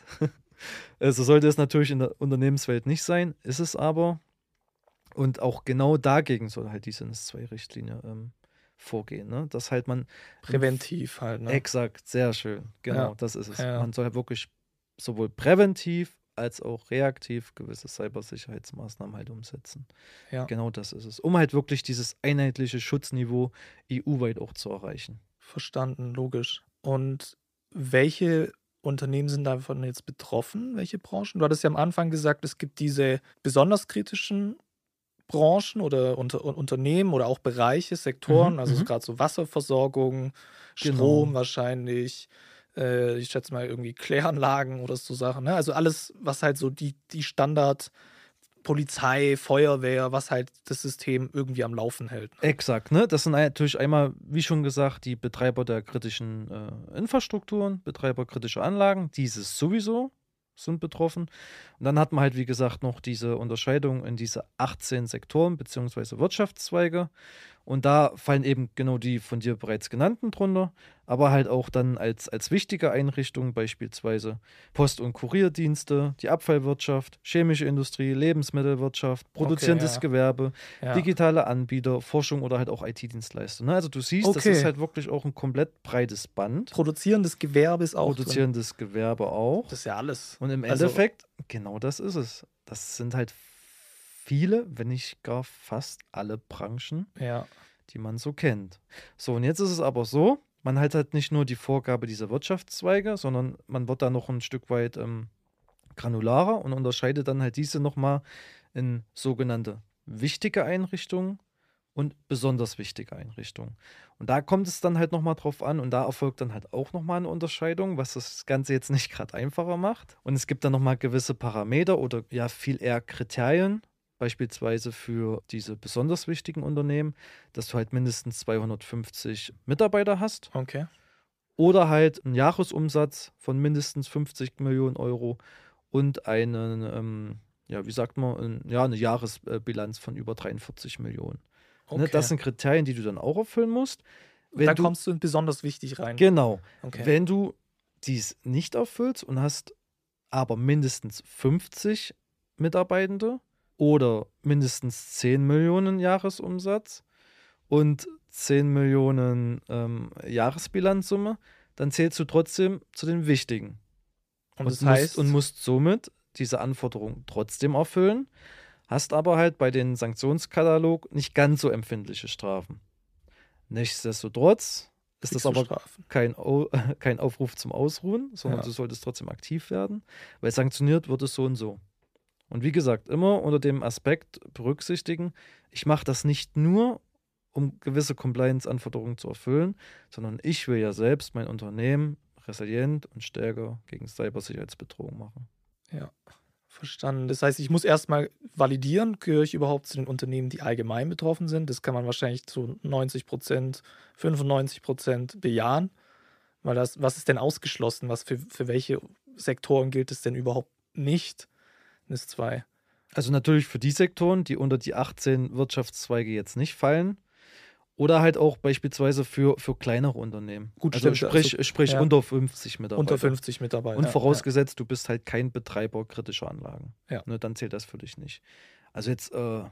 So sollte es natürlich in der Unternehmenswelt nicht sein, ist es aber. Und auch genau dagegen soll halt diese N I S zwei Richtlinie ähm, vorgehen. Ne? Dass halt man. Präventiv halt, ne? Exakt, sehr schön. Genau, Ja. das ist es. Ja. Man soll halt wirklich sowohl präventiv als auch reaktiv gewisse Cybersicherheitsmaßnahmen halt umsetzen. Ja. Genau das ist es. Um halt wirklich dieses einheitliche Schutzniveau E U-weit auch zu erreichen. Verstanden, logisch. Und welche Unternehmen sind davon jetzt betroffen? Welche Branchen? Du hattest ja am Anfang gesagt, es gibt diese besonders kritischen Branchen oder unter, Unternehmen oder auch Bereiche, Sektoren, Mhm, also mhm. gerade so Wasserversorgung, Genau. Strom wahrscheinlich, äh, ich schätze mal irgendwie Kläranlagen oder so Sachen. Ne? Also alles, was halt so die, die Standard Polizei, Feuerwehr, was halt das System irgendwie am Laufen hält. Ne? Exakt, ne? Das sind natürlich einmal, wie schon gesagt, die Betreiber der kritischen äh, Infrastrukturen, Betreiber kritischer Anlagen, dieses sowieso sind betroffen. Und dann hat man halt, wie gesagt, noch diese Unterscheidung in diese achtzehn Sektoren bzw. Wirtschaftszweige. Und da fallen eben genau die von dir bereits genannten drunter, aber halt auch dann als, als wichtige Einrichtungen beispielsweise Post- und Kurierdienste, die Abfallwirtschaft, chemische Industrie, Lebensmittelwirtschaft, produzierendes Okay, ja. Gewerbe, Ja. digitale Anbieter, Forschung oder halt auch I T-Dienstleister. Ne? Also du siehst, das Okay. ist halt wirklich auch ein komplett breites Band. Produzierendes Gewerbe ist auch drin. Produzierendes Gewerbe auch. Das ist ja alles. Und im Also- Endeffekt, genau das ist es. Das sind halt viele, wenn nicht gar fast alle Branchen, Ja. die man so kennt. So, und jetzt ist es aber so, man hat halt nicht nur die Vorgabe dieser Wirtschaftszweige, sondern man wird da noch ein Stück weit ähm, granularer und unterscheidet dann halt diese nochmal in sogenannte wichtige Einrichtungen und besonders wichtige Einrichtungen. Und da kommt es dann halt nochmal drauf an und da erfolgt dann halt auch nochmal eine Unterscheidung, was das Ganze jetzt nicht gerade einfacher macht. Und es gibt dann nochmal gewisse Parameter oder ja viel eher Kriterien, beispielsweise für diese besonders wichtigen Unternehmen, dass du halt mindestens zweihundertfünfzig Mitarbeiter hast Okay. oder halt einen Jahresumsatz von mindestens fünfzig Millionen Euro und einen, ähm, ja, wie sagt man, ein, ja, eine Jahresbilanz von über dreiundvierzig Millionen. Okay. Ne, das sind Kriterien, die du dann auch erfüllen musst. Wenn da du, kommst du in besonders wichtig rein. Genau. Okay. Wenn du dies nicht erfüllst und hast aber mindestens fünfzig Mitarbeitende oder mindestens zehn Millionen Jahresumsatz und zehn Millionen ähm, Jahresbilanzsumme, dann zählst du trotzdem zu den Wichtigen. Und Und, das musst, heißt, und musst somit diese Anforderungen trotzdem erfüllen, hast aber halt bei den Sanktionskatalog nicht ganz so empfindliche Strafen. Nichtsdestotrotz ist kriegst das du aber Strafen. kein, Au- kein Aufruf zum Ausruhen, sondern Ja. du solltest trotzdem aktiv werden, weil sanktioniert wird es so und so. Und wie gesagt, immer unter dem Aspekt berücksichtigen, ich mache das nicht nur, um gewisse Compliance-Anforderungen zu erfüllen, sondern ich will ja selbst mein Unternehmen resilient und stärker gegen Cybersicherheitsbedrohung machen. Ja, verstanden. Das heißt, ich muss erstmal validieren, gehöre ich überhaupt zu den Unternehmen, die allgemein betroffen sind. Das kann man wahrscheinlich zu neunzig Prozent, fünfundneunzig Prozent bejahen. Weil das, was ist denn ausgeschlossen? Was für, für welche Sektoren gilt es denn überhaupt nicht? N I S zwei. Also natürlich für die Sektoren, die unter die achtzehn Wirtschaftszweige jetzt nicht fallen. Oder halt auch beispielsweise für, für kleinere Unternehmen. Gut, also stimmt, sprich, also, sprich ja. unter fünfzig Mitarbeiter. Unter fünfzig Mitarbeiter. Und ja, vorausgesetzt, du bist halt kein Betreiber kritischer Anlagen. Ja. Ne, dann zählt das für dich nicht. Also jetzt äh, ja.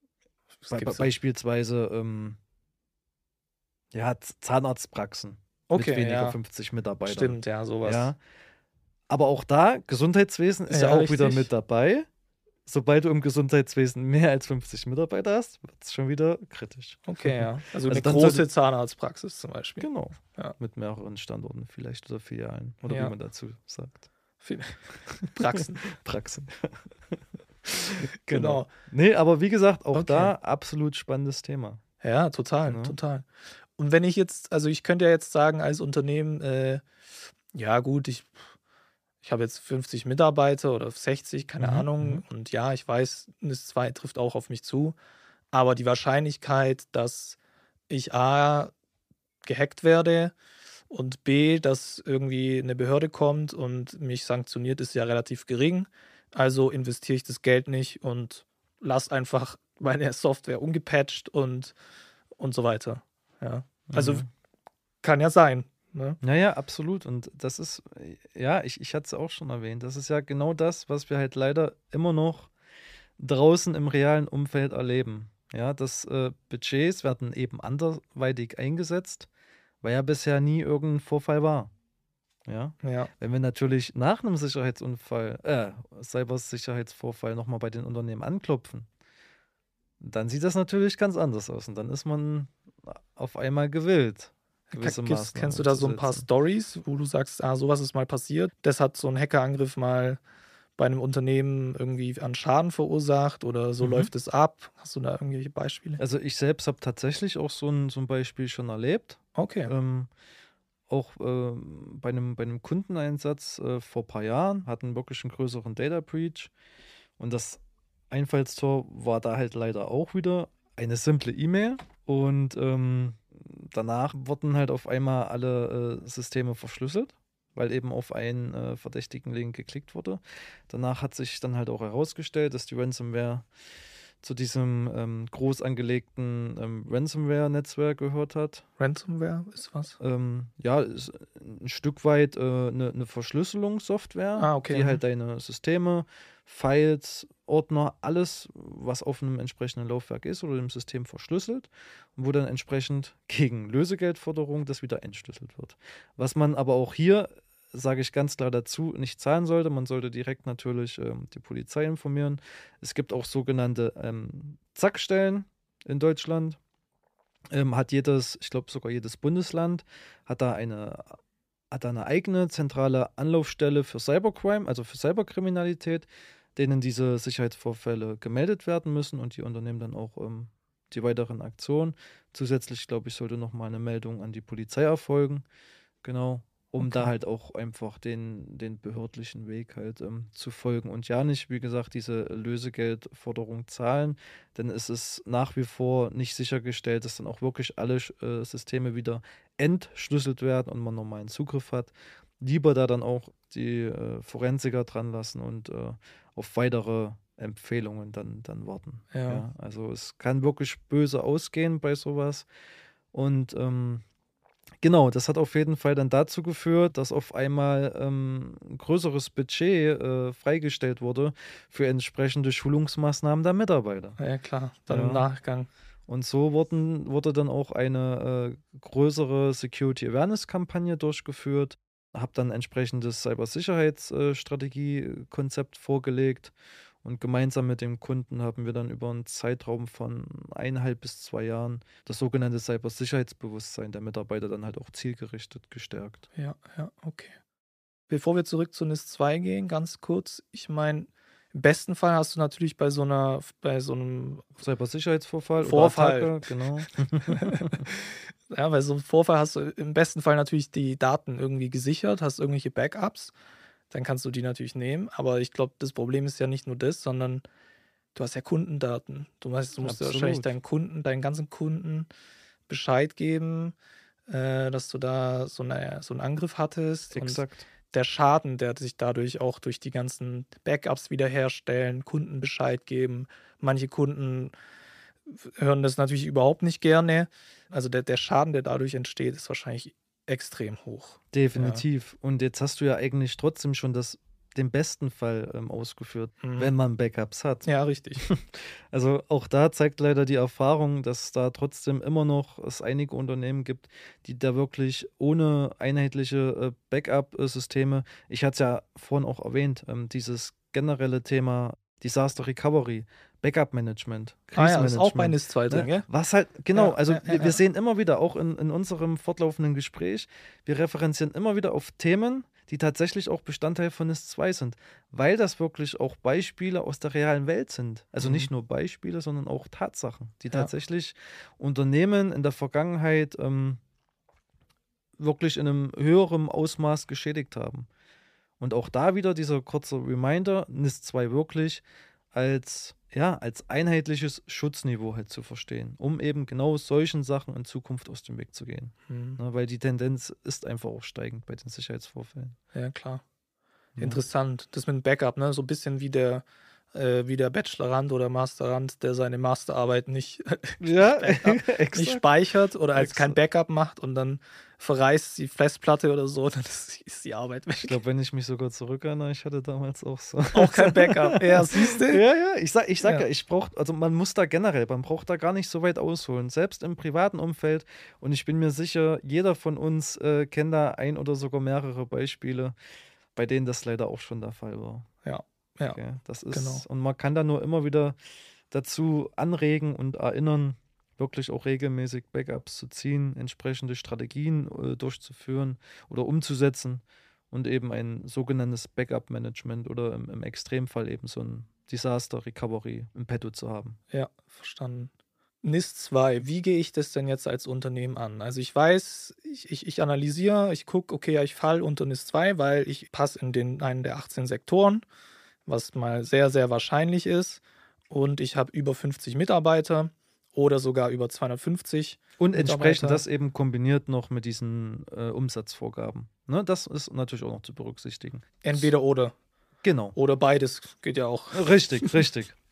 Was be gibt's be da? beispielsweise ähm, ja, Z- Zahnarztpraxen Okay, mit weniger ja. fünfzig Mitarbeitern. Stimmt, ja, sowas. Ja. Aber auch da, Gesundheitswesen ist ja, Ja, auch wieder richtig. mit dabei. Sobald du im Gesundheitswesen mehr als fünfzig Mitarbeiter hast, wird es schon wieder kritisch. Okay, ja. Also, Also eine dann große sollte- Zahnarztpraxis zum Beispiel. Genau. Ja. Mit mehreren Standorten vielleicht oder Filialen. Oder Ja. wie man dazu sagt. Viel- Praxen. Praxen. Genau. Nee, aber wie gesagt, auch Okay. da absolut spannendes Thema. Ja, total, Ja. total. Und wenn ich jetzt, also ich könnte ja jetzt sagen, als Unternehmen, äh, ja gut, ich, ich habe jetzt fünfzig Mitarbeiter oder sechzig, keine Mhm, Ahnung. mhm. Und ja, ich weiß, N I S zwei trifft auch auf mich zu. Aber die Wahrscheinlichkeit, dass ich A, gehackt werde und B, dass irgendwie eine Behörde kommt und mich sanktioniert, ist ja relativ gering. Also investiere ich das Geld nicht und lasse einfach meine Software ungepatcht und, und so weiter. Ja. Also Mhm. kann ja sein. Ne? Naja, absolut. Und das ist, äh, ja, ich, ich hatte es auch schon erwähnt, das ist ja genau das, was wir halt leider immer noch draußen im realen Umfeld erleben. Ja, dass äh, Budgets werden eben anderweitig eingesetzt, weil ja bisher nie irgendein Vorfall war. Ja, Ja. wenn wir natürlich nach einem Sicherheitsunfall, äh, Cybersicherheitsvorfall nochmal bei den Unternehmen anklopfen, dann sieht das natürlich ganz anders aus. Und dann ist man auf einmal gewillt, gewisse Gibt's- Maßnahmen Kennst du da so ein paar umzusetzen. Stories, wo du sagst, ah, sowas ist mal passiert? Das hat so ein Hackerangriff mal bei einem Unternehmen irgendwie an Schaden verursacht oder so Mhm. läuft es ab? Hast du da irgendwelche Beispiele? Also ich selbst habe tatsächlich auch so ein, so ein Beispiel schon erlebt. Okay. Ähm, auch ähm, bei einem, bei einem Kundeneinsatz äh, vor ein paar Jahren hatten wirklich einen größeren Data Breach. Und das Einfallstor war da halt leider auch wieder eine simple E-Mail. Und ähm, danach wurden halt auf einmal alle äh, Systeme verschlüsselt, weil eben auf einen äh, verdächtigen Link geklickt wurde. Danach hat sich dann halt auch herausgestellt, dass die Ransomware zu diesem ähm, groß angelegten ähm, Ransomware-Netzwerk gehört hat. Ransomware ist was? Ähm, ja, ist ein Stück weit eine äh, ne, ne Verschlüsselungssoftware, Ah, okay. die mhm. halt deine Systeme, Files, Ordner, alles, was auf einem entsprechenden Laufwerk ist oder dem System verschlüsselt und wo dann entsprechend gegen Lösegeldforderung das wieder entschlüsselt wird. Was man aber auch hier, sage ich ganz klar dazu, nicht zahlen sollte. Man sollte direkt natürlich ähm, die Polizei informieren. Es gibt auch sogenannte ähm, Zackstellen in Deutschland. Ähm, hat jedes, ich glaube sogar jedes Bundesland, hat da eine, hat da eine eigene zentrale Anlaufstelle für Cybercrime, also für Cyberkriminalität, denen diese Sicherheitsvorfälle gemeldet werden müssen und die unternehmen dann auch ähm, die weiteren Aktionen. Zusätzlich, glaube ich, sollte nochmal eine Meldung an die Polizei erfolgen, genau, um Okay. da halt auch einfach den, den behördlichen Weg halt ähm, zu folgen und ja nicht, wie gesagt, diese Lösegeldforderung zahlen, denn es ist nach wie vor nicht sichergestellt, dass dann auch wirklich alle äh, Systeme wieder entschlüsselt werden und man normalen Zugriff hat. Lieber da dann auch die äh, Forensiker dran lassen und äh, auf weitere Empfehlungen dann, dann warten. Ja. Ja, also es kann wirklich böse ausgehen bei sowas und ähm, genau, das hat auf jeden Fall dann dazu geführt, dass auf einmal ähm, ein größeres Budget äh, freigestellt wurde für entsprechende Schulungsmaßnahmen der Mitarbeiter. Ja, klar. Dann Ja. im Nachgang. Und so wurden, wurde dann auch eine äh, größere Security-Awareness-Kampagne durchgeführt, habe dann ein entsprechendes Cybersicherheitsstrategiekonzept vorgelegt und gemeinsam mit dem Kunden haben wir dann über einen Zeitraum von eineinhalb bis zwei Jahren das sogenannte Cybersicherheitsbewusstsein der Mitarbeiter dann halt auch zielgerichtet gestärkt. Ja, ja, okay. Bevor wir zurück zu N I S zwei gehen, ganz kurz, ich meine, im besten Fall hast du natürlich bei so einer, bei so einem Cybersicherheitsvorfall Vorfall. oder Attacke, genau. Ja, bei so einem Vorfall hast du im besten Fall natürlich die Daten irgendwie gesichert, hast irgendwelche Backups, dann kannst du die natürlich nehmen. Aber ich glaube, das Problem ist ja nicht nur das, sondern du hast ja Kundendaten. Du weißt, du musst ja wahrscheinlich Absolut. deinen Kunden, deinen ganzen Kunden Bescheid geben, äh, dass du da so, eine, so einen Angriff hattest. Und Exakt. der Schaden, der sich dadurch auch durch die ganzen Backups wiederherstellen, Kunden Bescheid geben. Manche Kunden hören das natürlich überhaupt nicht gerne. Also der, der Schaden, der dadurch entsteht, ist wahrscheinlich extrem hoch. Definitiv. Und jetzt hast du ja eigentlich trotzdem schon das, den besten Fall ähm, ausgeführt, Mhm. wenn man Backups hat. Ja, richtig. Also auch da zeigt leider die Erfahrung, dass da trotzdem immer noch es einige Unternehmen gibt, die da wirklich ohne einheitliche äh, Backup-Systeme, ich hatte es ja vorhin auch erwähnt, ähm, dieses generelle Thema Disaster Recovery, Backup-Management, Ah ja, ist auch bei N I Krisenmanagement. S zwei drin, Ne? gell? Was halt, genau, Ja, also ja, ja, wir, wir ja. sehen immer wieder, auch in, in unserem fortlaufenden Gespräch, wir referenzieren immer wieder auf Themen, die tatsächlich auch Bestandteil von N I S zwei sind, weil das wirklich auch Beispiele aus der realen Welt sind. Also Mhm. nicht nur Beispiele, sondern auch Tatsachen, die Ja. tatsächlich Unternehmen in der Vergangenheit ähm, wirklich in einem höheren Ausmaß geschädigt haben. Und auch da wieder dieser kurze Reminder, N I S zwei wirklich als, ja, als einheitliches Schutzniveau halt zu verstehen, um eben genau solchen Sachen in Zukunft aus dem Weg zu gehen. Mhm. Ne, weil die Tendenz ist einfach auch steigend bei den Sicherheitsvorfällen. Ja, klar. Ja. Interessant. Das mit dem Backup, ne? So ein bisschen wie der, äh, wie der Bachelorand oder Masterand, der seine Masterarbeit nicht, Ja, Backup, nicht exakt. speichert oder als kein Exakt. Backup macht und dann verreißt die Festplatte oder so, dann ist, ist die Arbeit weg. Ich glaube, wenn ich mich sogar zurückerinnere, ich hatte damals auch so. Auch kein Backup. Ja, siehst du? Ja, ja, ich sag, ich sag ja, Ja. ich brauche, also man muss da generell, man braucht da gar nicht so weit ausholen, selbst im privaten Umfeld. Und ich bin mir sicher, jeder von uns äh, kennt da ein oder sogar mehrere Beispiele, bei denen das leider auch schon der Fall war. Ja, ja, Okay, das ist, genau. und man kann da nur immer wieder dazu anregen und erinnern, wirklich auch regelmäßig Backups zu ziehen, entsprechende Strategien äh, durchzuführen oder umzusetzen und eben ein sogenanntes Backup-Management oder im, im Extremfall eben so ein Disaster Recovery im Petto zu haben. Ja, verstanden. N I S zwei, wie gehe ich das denn jetzt als Unternehmen an? Also ich weiß, ich, ich, ich analysiere, ich gucke, okay, ja, ich falle unter N I S zwei, weil ich passe in den einen der achtzehn Sektoren, was mal sehr, sehr wahrscheinlich ist. Und ich habe über fünfzig Mitarbeiter oder sogar über zweihundertfünfzig. Und entsprechend Mitarbeiter. das eben kombiniert noch mit diesen äh, Umsatzvorgaben. Ne, das ist natürlich auch noch zu berücksichtigen. Entweder oder. Genau. Oder beides geht ja auch. Richtig, richtig.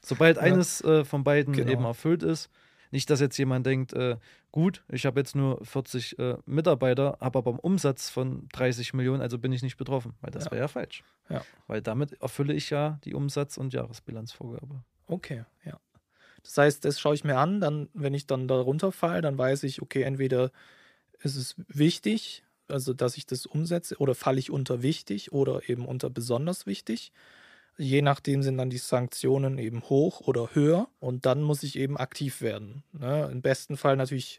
Sobald Ja. eines äh, von beiden Genau. eben erfüllt ist, nicht, dass jetzt jemand denkt, äh, gut, ich habe jetzt nur vierzig äh, Mitarbeiter, habe aber einen Umsatz von dreißig Millionen, also bin ich nicht betroffen, weil das Ja. wäre ja falsch. Ja. Weil damit erfülle ich ja die Umsatz- und Jahresbilanzvorgabe. Okay, ja. Das heißt, das schaue ich mir an, dann, wenn ich dann darunter falle, dann weiß ich, okay, entweder ist es wichtig, also dass ich das umsetze, oder falle ich unter wichtig oder eben unter besonders wichtig. Je nachdem sind dann die Sanktionen eben hoch oder höher und dann muss ich eben aktiv werden. Ne? Im besten Fall natürlich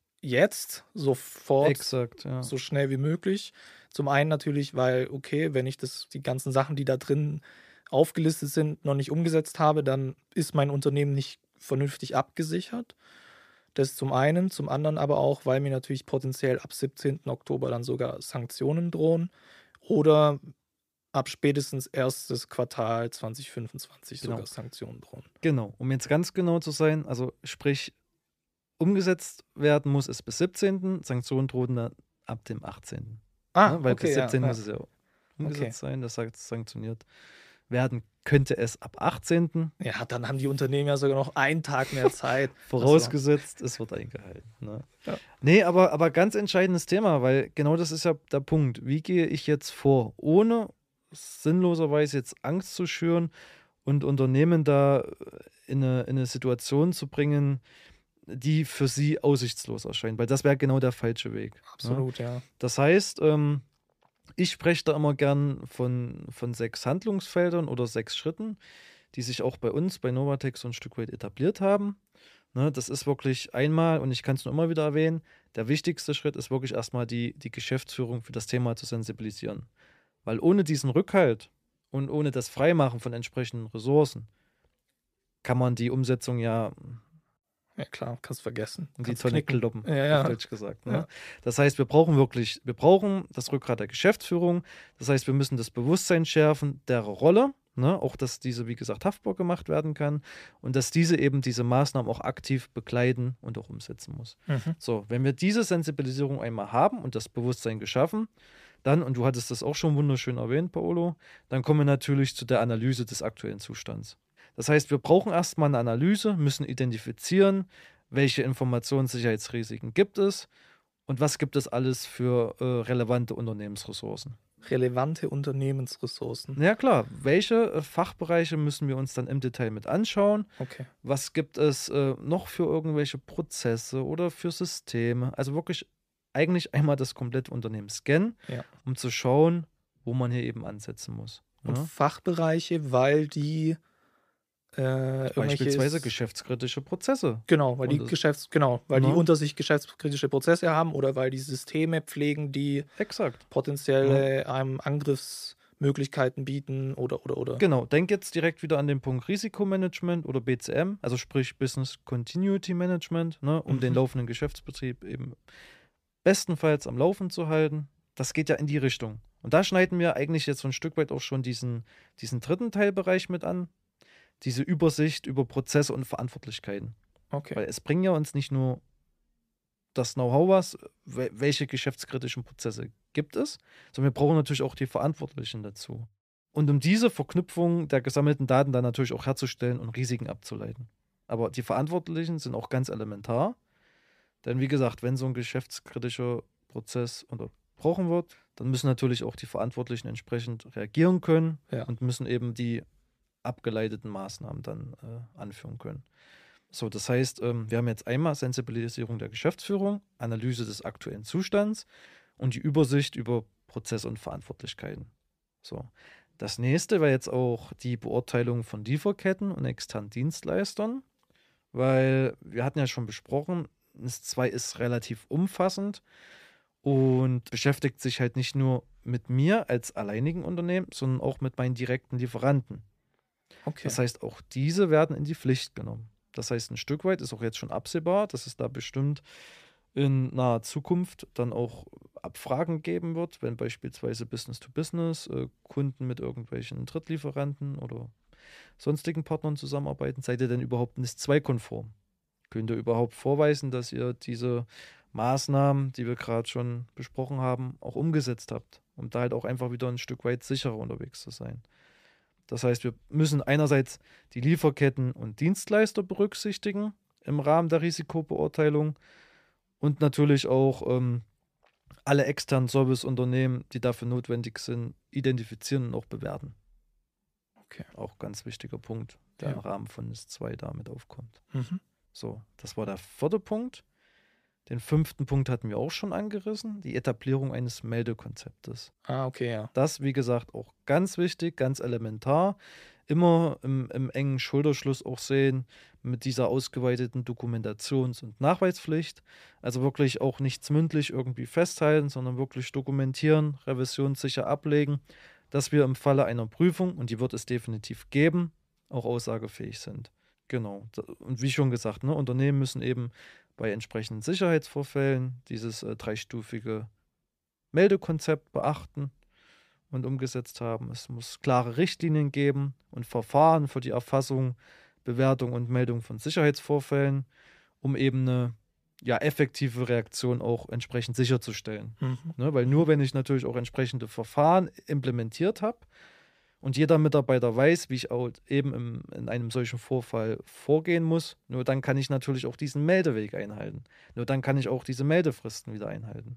jetzt, sofort, Exakt, ja. so schnell wie möglich. Zum einen natürlich, weil, okay, wenn ich das, die ganzen Sachen, die da drin aufgelistet sind, noch nicht umgesetzt habe, dann ist mein Unternehmen nicht vernünftig abgesichert. Das zum einen, zum anderen aber auch, weil mir natürlich potenziell ab siebzehnten Oktober dann sogar Sanktionen drohen oder ab spätestens erstes Quartal zwanzig fünfundzwanzig Genau. sogar Sanktionen drohen. Genau, um jetzt ganz genau zu sein, also sprich, umgesetzt werden muss es bis siebzehnten Sanktionen drohen dann ab dem achtzehnten Ah, Ne? Weil okay, bis ja, siebzehnten ja. muss es ja umgesetzt Okay. sein, das heißt, sanktioniert werden könnte es ab achtzehnten Ja, dann haben die Unternehmen ja sogar noch einen Tag mehr Zeit. Vorausgesetzt, es wird eingehalten. Ne? Ja. Nee, aber, aber ganz entscheidendes Thema, weil genau das ist ja der Punkt. Wie gehe ich jetzt vor, ohne sinnloserweise jetzt Angst zu schüren und Unternehmen da in eine, in eine Situation zu bringen, die für sie aussichtslos erscheint, weil das wäre genau der falsche Weg. Ne? Absolut, ja. Das heißt, ähm, ich spreche da immer gern von, von sechs Handlungsfeldern oder sechs Schritten, die sich auch bei uns, bei Novatec, so ein Stück weit etabliert haben. Ne, das ist wirklich einmal, und ich kann es nur immer wieder erwähnen, der wichtigste Schritt ist wirklich erstmal die, die Geschäftsführung für das Thema zu sensibilisieren. Weil ohne diesen Rückhalt und ohne das Freimachen von entsprechenden Ressourcen kann man die Umsetzung ja Ja, klar, kannst vergessen. in die Kannst Tonne knicken. kloppen, Ja, ja. auf Deutsch gesagt. Ne? Ja. Das heißt, wir brauchen wirklich, wir brauchen das Rückgrat der Geschäftsführung. Das heißt, wir müssen das Bewusstsein schärfen der Rolle, ne? Auch dass diese, wie gesagt, haftbar gemacht werden kann und dass diese eben diese Maßnahmen auch aktiv begleiten und auch umsetzen muss. Mhm. So, wenn wir diese Sensibilisierung einmal haben und das Bewusstsein geschaffen, dann, und du hattest das auch schon wunderschön erwähnt, Paolo, dann kommen wir natürlich zu der Analyse des aktuellen Zustands. Das heißt, wir brauchen erstmal eine Analyse, müssen identifizieren, welche Informationssicherheitsrisiken gibt es und was gibt es alles für äh, relevante Unternehmensressourcen. Relevante Unternehmensressourcen. Ja klar, welche äh, Fachbereiche müssen wir uns dann im Detail mit anschauen? Okay. Was gibt es äh, noch für irgendwelche Prozesse oder für Systeme? Also wirklich eigentlich einmal das komplette Unternehmen scannen, Ja. um zu schauen, wo man hier eben ansetzen muss. Und Ne? Fachbereiche, weil die äh, Beispielsweise irgendwelche- geschäftskritische Prozesse. Genau, weil die Und das- Geschäfts genau, weil die Ne? unter sich geschäftskritische Prozesse haben oder weil die Systeme pflegen, die Exakt. potenzielle ähm, Angriffsmöglichkeiten bieten oder oder oder. Genau, denk jetzt direkt wieder an den Punkt Risikomanagement oder B C M, also sprich Business Continuity Management, ne, um Mhm. den laufenden Geschäftsbetrieb eben bestenfalls am Laufen zu halten. Das geht ja in die Richtung. Und da schneiden wir eigentlich jetzt so ein Stück weit auch schon diesen, diesen dritten Teilbereich mit an, diese Übersicht über Prozesse und Verantwortlichkeiten. Okay. Weil es bringen ja uns nicht nur das Know-how was, wel- welche geschäftskritischen Prozesse gibt es, sondern wir brauchen natürlich auch die Verantwortlichen dazu. Und um diese Verknüpfung der gesammelten Daten dann natürlich auch herzustellen und Risiken abzuleiten. Aber die Verantwortlichen sind auch ganz elementar, denn wie gesagt, wenn so ein geschäftskritischer Prozess unterbrochen wird, dann müssen natürlich auch die Verantwortlichen entsprechend reagieren können Ja. und müssen eben die abgeleiteten Maßnahmen dann äh, anführen können. So, das heißt, ähm, wir haben jetzt einmal Sensibilisierung der Geschäftsführung, Analyse des aktuellen Zustands und die Übersicht über Prozesse und Verantwortlichkeiten. So, das nächste wäre jetzt auch die Beurteilung von Lieferketten und externen Dienstleistern, weil wir hatten ja schon besprochen, N I S zwei ist relativ umfassend und beschäftigt sich halt nicht nur mit mir als alleinigen Unternehmen, sondern auch mit meinen direkten Lieferanten. Okay. Das heißt, auch diese werden in die Pflicht genommen. Das heißt, ein Stück weit ist auch jetzt schon absehbar, dass es da bestimmt in naher Zukunft dann auch Abfragen geben wird, wenn beispielsweise Business to Business, äh, Kunden mit irgendwelchen Drittlieferanten oder sonstigen Partnern zusammenarbeiten. Seid ihr denn überhaupt N I S zwei konform? Könnt ihr überhaupt vorweisen, dass ihr diese Maßnahmen, die wir gerade schon besprochen haben, auch umgesetzt habt, um da halt auch einfach wieder ein Stück weit sicherer unterwegs zu sein? Das heißt, wir müssen einerseits die Lieferketten und Dienstleister berücksichtigen im Rahmen der Risikobeurteilung und natürlich auch ähm, alle externen Serviceunternehmen, die dafür notwendig sind, identifizieren und auch bewerten. Okay. Auch ganz wichtiger Punkt, der Ja. im Rahmen von N I S zwei damit aufkommt. Mhm. So, das war der vierte Punkt. Den fünften Punkt hatten wir auch schon angerissen, die Etablierung eines Meldekonzeptes. Ah, okay, ja. Das, wie gesagt, auch ganz wichtig, ganz elementar. Immer im, im engen Schulterschluss auch sehen mit dieser ausgeweiteten Dokumentations- und Nachweispflicht. Also wirklich auch nichts mündlich irgendwie festhalten, sondern wirklich dokumentieren, revisionssicher ablegen, dass wir im Falle einer Prüfung, und die wird es definitiv geben, auch aussagefähig sind. Genau. Und wie schon gesagt, ne, Unternehmen müssen eben bei entsprechenden Sicherheitsvorfällen dieses äh, dreistufige Meldekonzept beachten und umgesetzt haben. Es muss klare Richtlinien geben und Verfahren für die Erfassung, Bewertung und Meldung von Sicherheitsvorfällen, um eben eine ja, effektive Reaktion auch entsprechend sicherzustellen. Mhm. Ne, weil nur wenn ich natürlich auch entsprechende Verfahren implementiert habe und jeder Mitarbeiter weiß, wie ich auch eben im, in einem solchen Vorfall vorgehen muss, nur dann kann ich natürlich auch diesen Meldeweg einhalten. Nur dann kann ich auch diese Meldefristen wieder einhalten.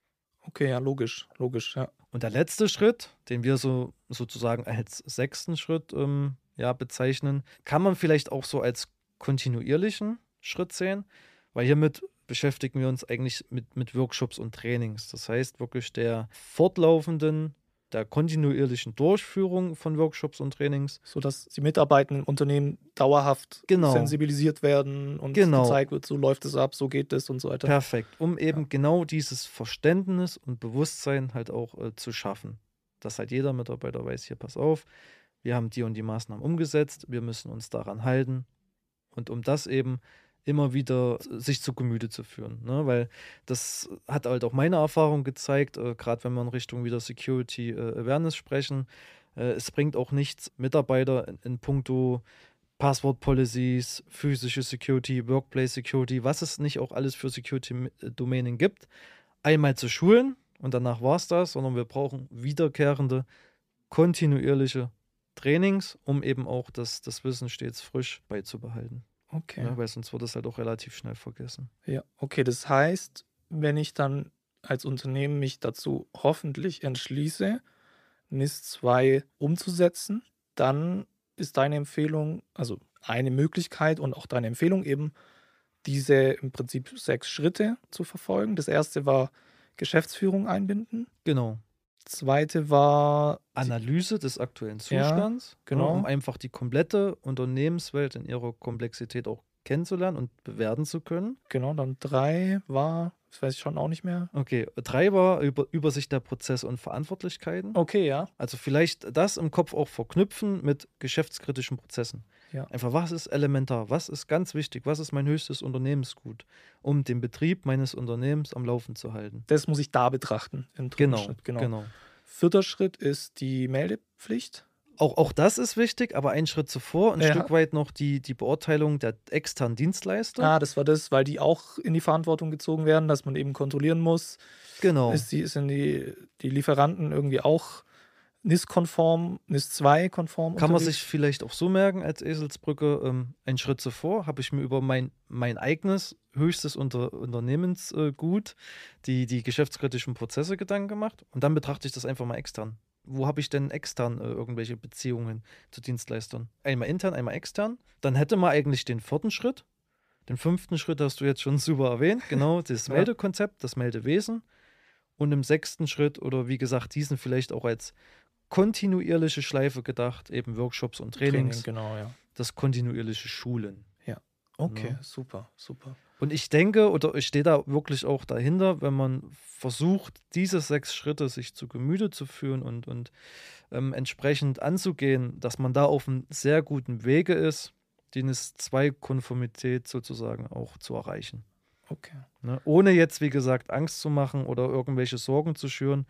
Okay, ja, logisch, logisch, ja. Und der letzte Schritt, den wir so sozusagen als sechsten Schritt ähm, ja, bezeichnen, kann man vielleicht auch so als kontinuierlichen Schritt sehen, weil hiermit beschäftigen wir uns eigentlich mit, mit Workshops und Trainings. Das heißt wirklich der fortlaufenden, der kontinuierlichen Durchführung von Workshops und Trainings. Sodass die Mitarbeitenden im Unternehmen dauerhaft Genau. sensibilisiert werden und Genau. gezeigt wird, so läuft es ab, so geht es und so weiter. Perfekt, um eben Ja. genau dieses Verständnis und Bewusstsein halt auch äh, zu schaffen. Dass halt jeder Mitarbeiter weiß, hier, pass auf, wir haben die und die Maßnahmen umgesetzt, wir müssen uns daran halten. Und um das eben immer wieder sich zu Gemüte zu führen. Ne? Weil das hat halt auch meine Erfahrung gezeigt, äh, gerade wenn wir in Richtung wieder Security äh, Awareness sprechen, äh, es bringt auch nichts, Mitarbeiter in, in puncto Passwort Policies, physische Security, Workplace Security, was es nicht auch alles für Security-Domänen gibt, einmal zu schulen und danach war es das, sondern wir brauchen wiederkehrende, kontinuierliche Trainings, um eben auch das, das Wissen stets frisch beizubehalten. Okay. Ja, weil sonst wird es halt auch relativ schnell vergessen. Ja, okay, das heißt, wenn ich dann als Unternehmen mich dazu hoffentlich entschließe, N I S zwei umzusetzen, dann ist deine Empfehlung, also eine Möglichkeit und auch deine Empfehlung eben, diese im Prinzip sechs Schritte zu verfolgen. Das erste war Geschäftsführung einbinden. Genau. Zweite war Analyse des aktuellen Ja, Zustands, genau. ne, um einfach die komplette Unternehmenswelt in ihrer Komplexität auch kennenzulernen und bewerten zu können. Genau, dann drei war, das weiß ich schon auch nicht mehr. Okay, drei war über, Übersicht der Prozesse und Verantwortlichkeiten. Okay, ja. Also vielleicht das im Kopf auch verknüpfen mit geschäftskritischen Prozessen. Ja. Einfach, was ist elementar, was ist ganz wichtig, was ist mein höchstes Unternehmensgut, um den Betrieb meines Unternehmens am Laufen zu halten. Das muss ich da betrachten im dritten Genau, Schritt. Genau. genau. Vierter Schritt ist die Meldepflicht. Auch, auch das ist wichtig, aber einen Schritt zuvor, ein Ja. Stück weit noch die, die Beurteilung der externen Dienstleister. Ah, das war das, weil die auch in die Verantwortung gezogen werden, dass man eben kontrollieren muss. Genau. Ist die, sind die, die Lieferanten irgendwie auch N I S-konform, N I S zwei konform Kann man unterwegs? sich vielleicht auch so merken als Eselsbrücke, ähm, einen Schritt zuvor habe ich mir über mein, mein eigenes höchstes Unter Unternehmensgut, die, die geschäftskritischen Prozesse Gedanken gemacht und dann betrachte ich das einfach mal extern. Wo habe ich denn extern äh, irgendwelche Beziehungen zu Dienstleistern? Einmal intern, einmal extern. Dann hätte man eigentlich den vierten Schritt. Den fünften Schritt hast du jetzt schon super erwähnt. Genau, das Ja. Meldekonzept, das Meldewesen. Und im sechsten Schritt oder wie gesagt, diesen vielleicht auch als kontinuierliche Schleife gedacht, eben Workshops und Trainings, Training, genau, ja. das kontinuierliche Schulen. Okay, Ja. super, super. Und ich denke, oder ich stehe da wirklich auch dahinter, wenn man versucht, diese sechs Schritte sich zu Gemüte zu führen und, und ähm, entsprechend anzugehen, dass man da auf einem sehr guten Wege ist, die N I S zwei Konformität sozusagen auch zu erreichen. Okay. Ne? Ohne jetzt, wie gesagt, Angst zu machen oder irgendwelche Sorgen zu schüren.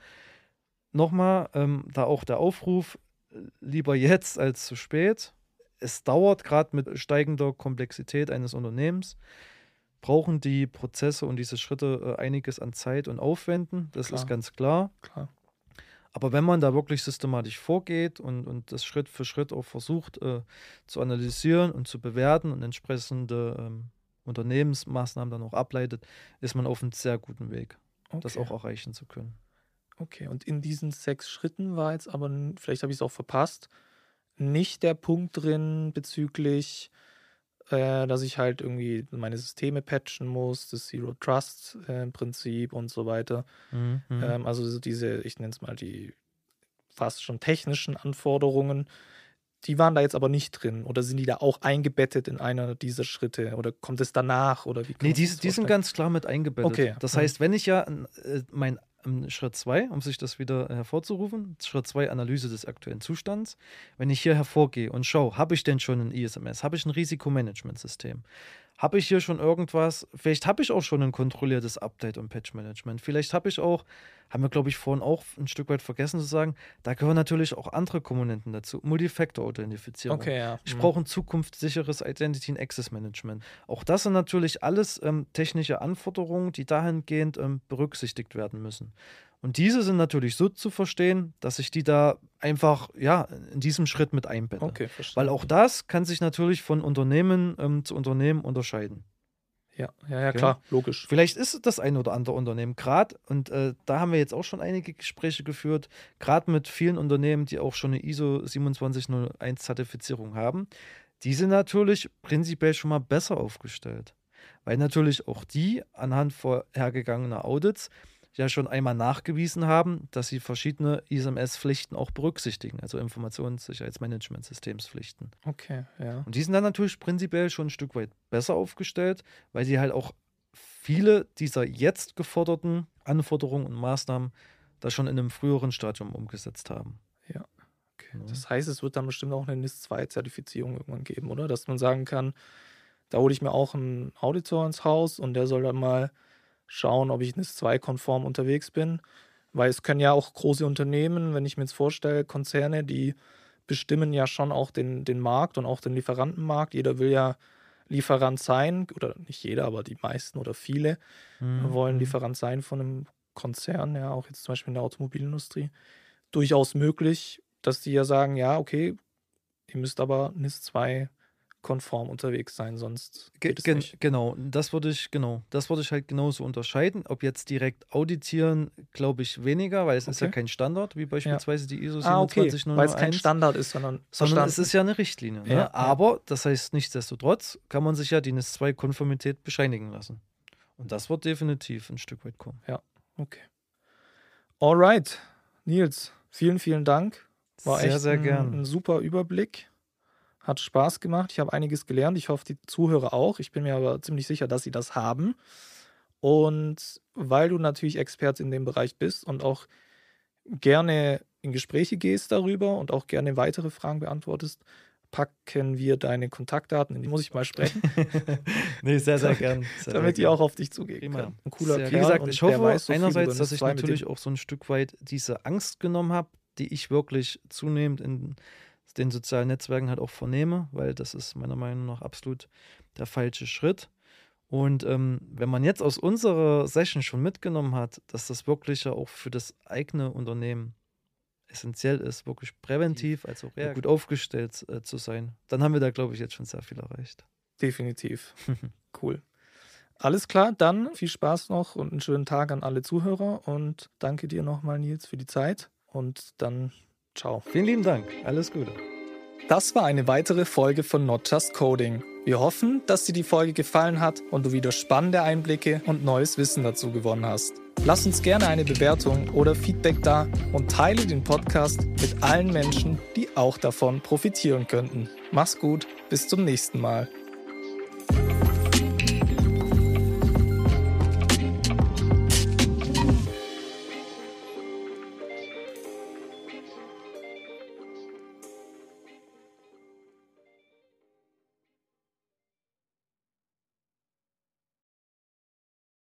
Nochmal, ähm, da auch der Aufruf, lieber jetzt als zu spät. Es dauert gerade mit steigender Komplexität eines Unternehmens, brauchen die Prozesse und diese Schritte äh, einiges an Zeit und Aufwenden, das Klar. ist ganz klar. Klar. Aber wenn man da wirklich systematisch vorgeht und, und das Schritt für Schritt auch versucht äh, zu analysieren und zu bewerten und entsprechende ähm, Unternehmensmaßnahmen dann auch ableitet, ist man auf einem sehr guten Weg, okay. das auch erreichen zu können. Okay, und in diesen sechs Schritten war jetzt aber, vielleicht habe ich es auch verpasst, nicht der Punkt drin bezüglich, äh, dass ich halt irgendwie meine Systeme patchen muss, das Zero Trust äh, im Prinzip und so weiter. Mhm. Ähm, also so diese, ich nenne es mal die fast schon technischen Anforderungen, die waren da jetzt aber nicht drin. Oder sind die da auch eingebettet in einer dieser Schritte? Oder kommt es danach? Oder wie nee, die, die sind ganz klar mit eingebettet. Okay. Das heißt, wenn ich ja äh, mein Schritt zwei, um sich das wieder hervorzurufen, Schritt zwei, Analyse des aktuellen Zustands. Wenn ich hier hervorgehe und schaue, habe ich denn schon ein I S M S, habe ich ein Risikomanagementsystem, habe ich hier schon irgendwas, vielleicht habe ich auch schon ein kontrolliertes Update und Patch-Management, vielleicht habe ich auch, haben wir glaube ich vorhin auch ein Stück weit vergessen zu sagen, da gehören natürlich auch andere Komponenten dazu, Multifactor-Authentifizierung. Okay, ja. Ich mhm. brauche ein zukunftssicheres Identity and Access Management. Auch das sind natürlich alles ähm, technische Anforderungen, die dahingehend ähm, berücksichtigt werden müssen. Und diese sind natürlich so zu verstehen, dass ich die da einfach ja, in diesem Schritt mit einbette. Okay, verstehe. Weil auch das kann sich natürlich von Unternehmen ähm, zu Unternehmen unterscheiden. Ja, ja, ja, klar, okay. Logisch. Vielleicht ist es das ein oder andere Unternehmen gerade, und äh, da haben wir jetzt auch schon einige Gespräche geführt, gerade mit vielen Unternehmen, die auch schon eine I S O siebenundzwanzig null eins Zertifizierung haben. Die sind natürlich prinzipiell schon mal besser aufgestellt, weil natürlich auch die anhand vorhergegangener Audits ja schon einmal nachgewiesen haben, dass sie verschiedene I S M S-Pflichten auch berücksichtigen, also Informationssicherheitsmanagementsystemspflichten. Okay, ja. Und die sind dann natürlich prinzipiell schon ein Stück weit besser aufgestellt, weil sie halt auch viele dieser jetzt geforderten Anforderungen und Maßnahmen da schon in einem früheren Stadium umgesetzt haben. Ja, okay. Ja. Das heißt, es wird dann bestimmt auch eine N I S zwei Zertifizierung irgendwann geben, oder? Dass man sagen kann, da hole ich mir auch einen Auditor ins Haus und der soll dann mal schauen, ob ich N I S zwei konform unterwegs bin. Weil es können ja auch große Unternehmen, wenn ich mir jetzt vorstelle, Konzerne, die bestimmen ja schon auch den, den Markt und auch den Lieferantenmarkt. Jeder will ja Lieferant sein, oder nicht jeder, aber die meisten oder viele mhm. wollen Lieferant sein von einem Konzern, ja, auch jetzt zum Beispiel in der Automobilindustrie. Durchaus möglich, dass die ja sagen, ja, okay, ihr müsst aber N I S zwei konform unterwegs sein, sonst geht es Gen- nicht. Genau, das würde ich, genau, das würde ich halt genauso unterscheiden. Ob jetzt direkt auditieren, glaube ich weniger, weil es okay. ist ja kein Standard, wie beispielsweise ja. die I S O siebenundzwanzig null eins. Ah, okay. Weil es kein Standard ist, sondern sondern es ist ja eine Richtlinie. Ne? Ja, Aber ja. das heißt, nichtsdestotrotz kann man sich ja die N I S zwei Konformität bescheinigen lassen. Und das wird definitiv ein Stück weit kommen. Ja, okay. Alright, Nils, vielen, vielen Dank. War sehr, echt sehr ein, gern. ein super Überblick. Hat Spaß gemacht. Ich habe einiges gelernt. Ich hoffe, die Zuhörer auch. Ich bin mir aber ziemlich sicher, dass sie das haben. Und weil du natürlich Experte in dem Bereich bist und auch gerne in Gespräche gehst darüber und auch gerne weitere Fragen beantwortest, packen wir deine Kontaktdaten, in die muss ich mal sprechen. nee, sehr, sehr gern. Sehr, damit sehr die auch auf dich zugehen können. Ein cooler sehr, Kerl. Wie gesagt, und ich hoffe weiß so einerseits, dass ich natürlich auch so ein Stück weit diese Angst genommen habe, die ich wirklich zunehmend in den sozialen Netzwerken halt auch vernehme, weil das ist meiner Meinung nach absolut der falsche Schritt. Und ähm, wenn man jetzt aus unserer Session schon mitgenommen hat, dass das wirklich ja auch für das eigene Unternehmen essentiell ist, wirklich präventiv als auch gut aufgestellt äh, zu sein, dann haben wir da, glaube ich, jetzt schon sehr viel erreicht. Definitiv. Cool. Alles klar, dann viel Spaß noch und einen schönen Tag an alle Zuhörer und danke dir nochmal, Nils, für die Zeit und dann ciao. Vielen lieben Dank. Alles Gute. Das war eine weitere Folge von Not Just Coding. Wir hoffen, dass dir die Folge gefallen hat und du wieder spannende Einblicke und neues Wissen dazu gewonnen hast. Lass uns gerne eine Bewertung oder Feedback da und teile den Podcast mit allen Menschen, die auch davon profitieren könnten. Mach's gut, bis zum nächsten Mal.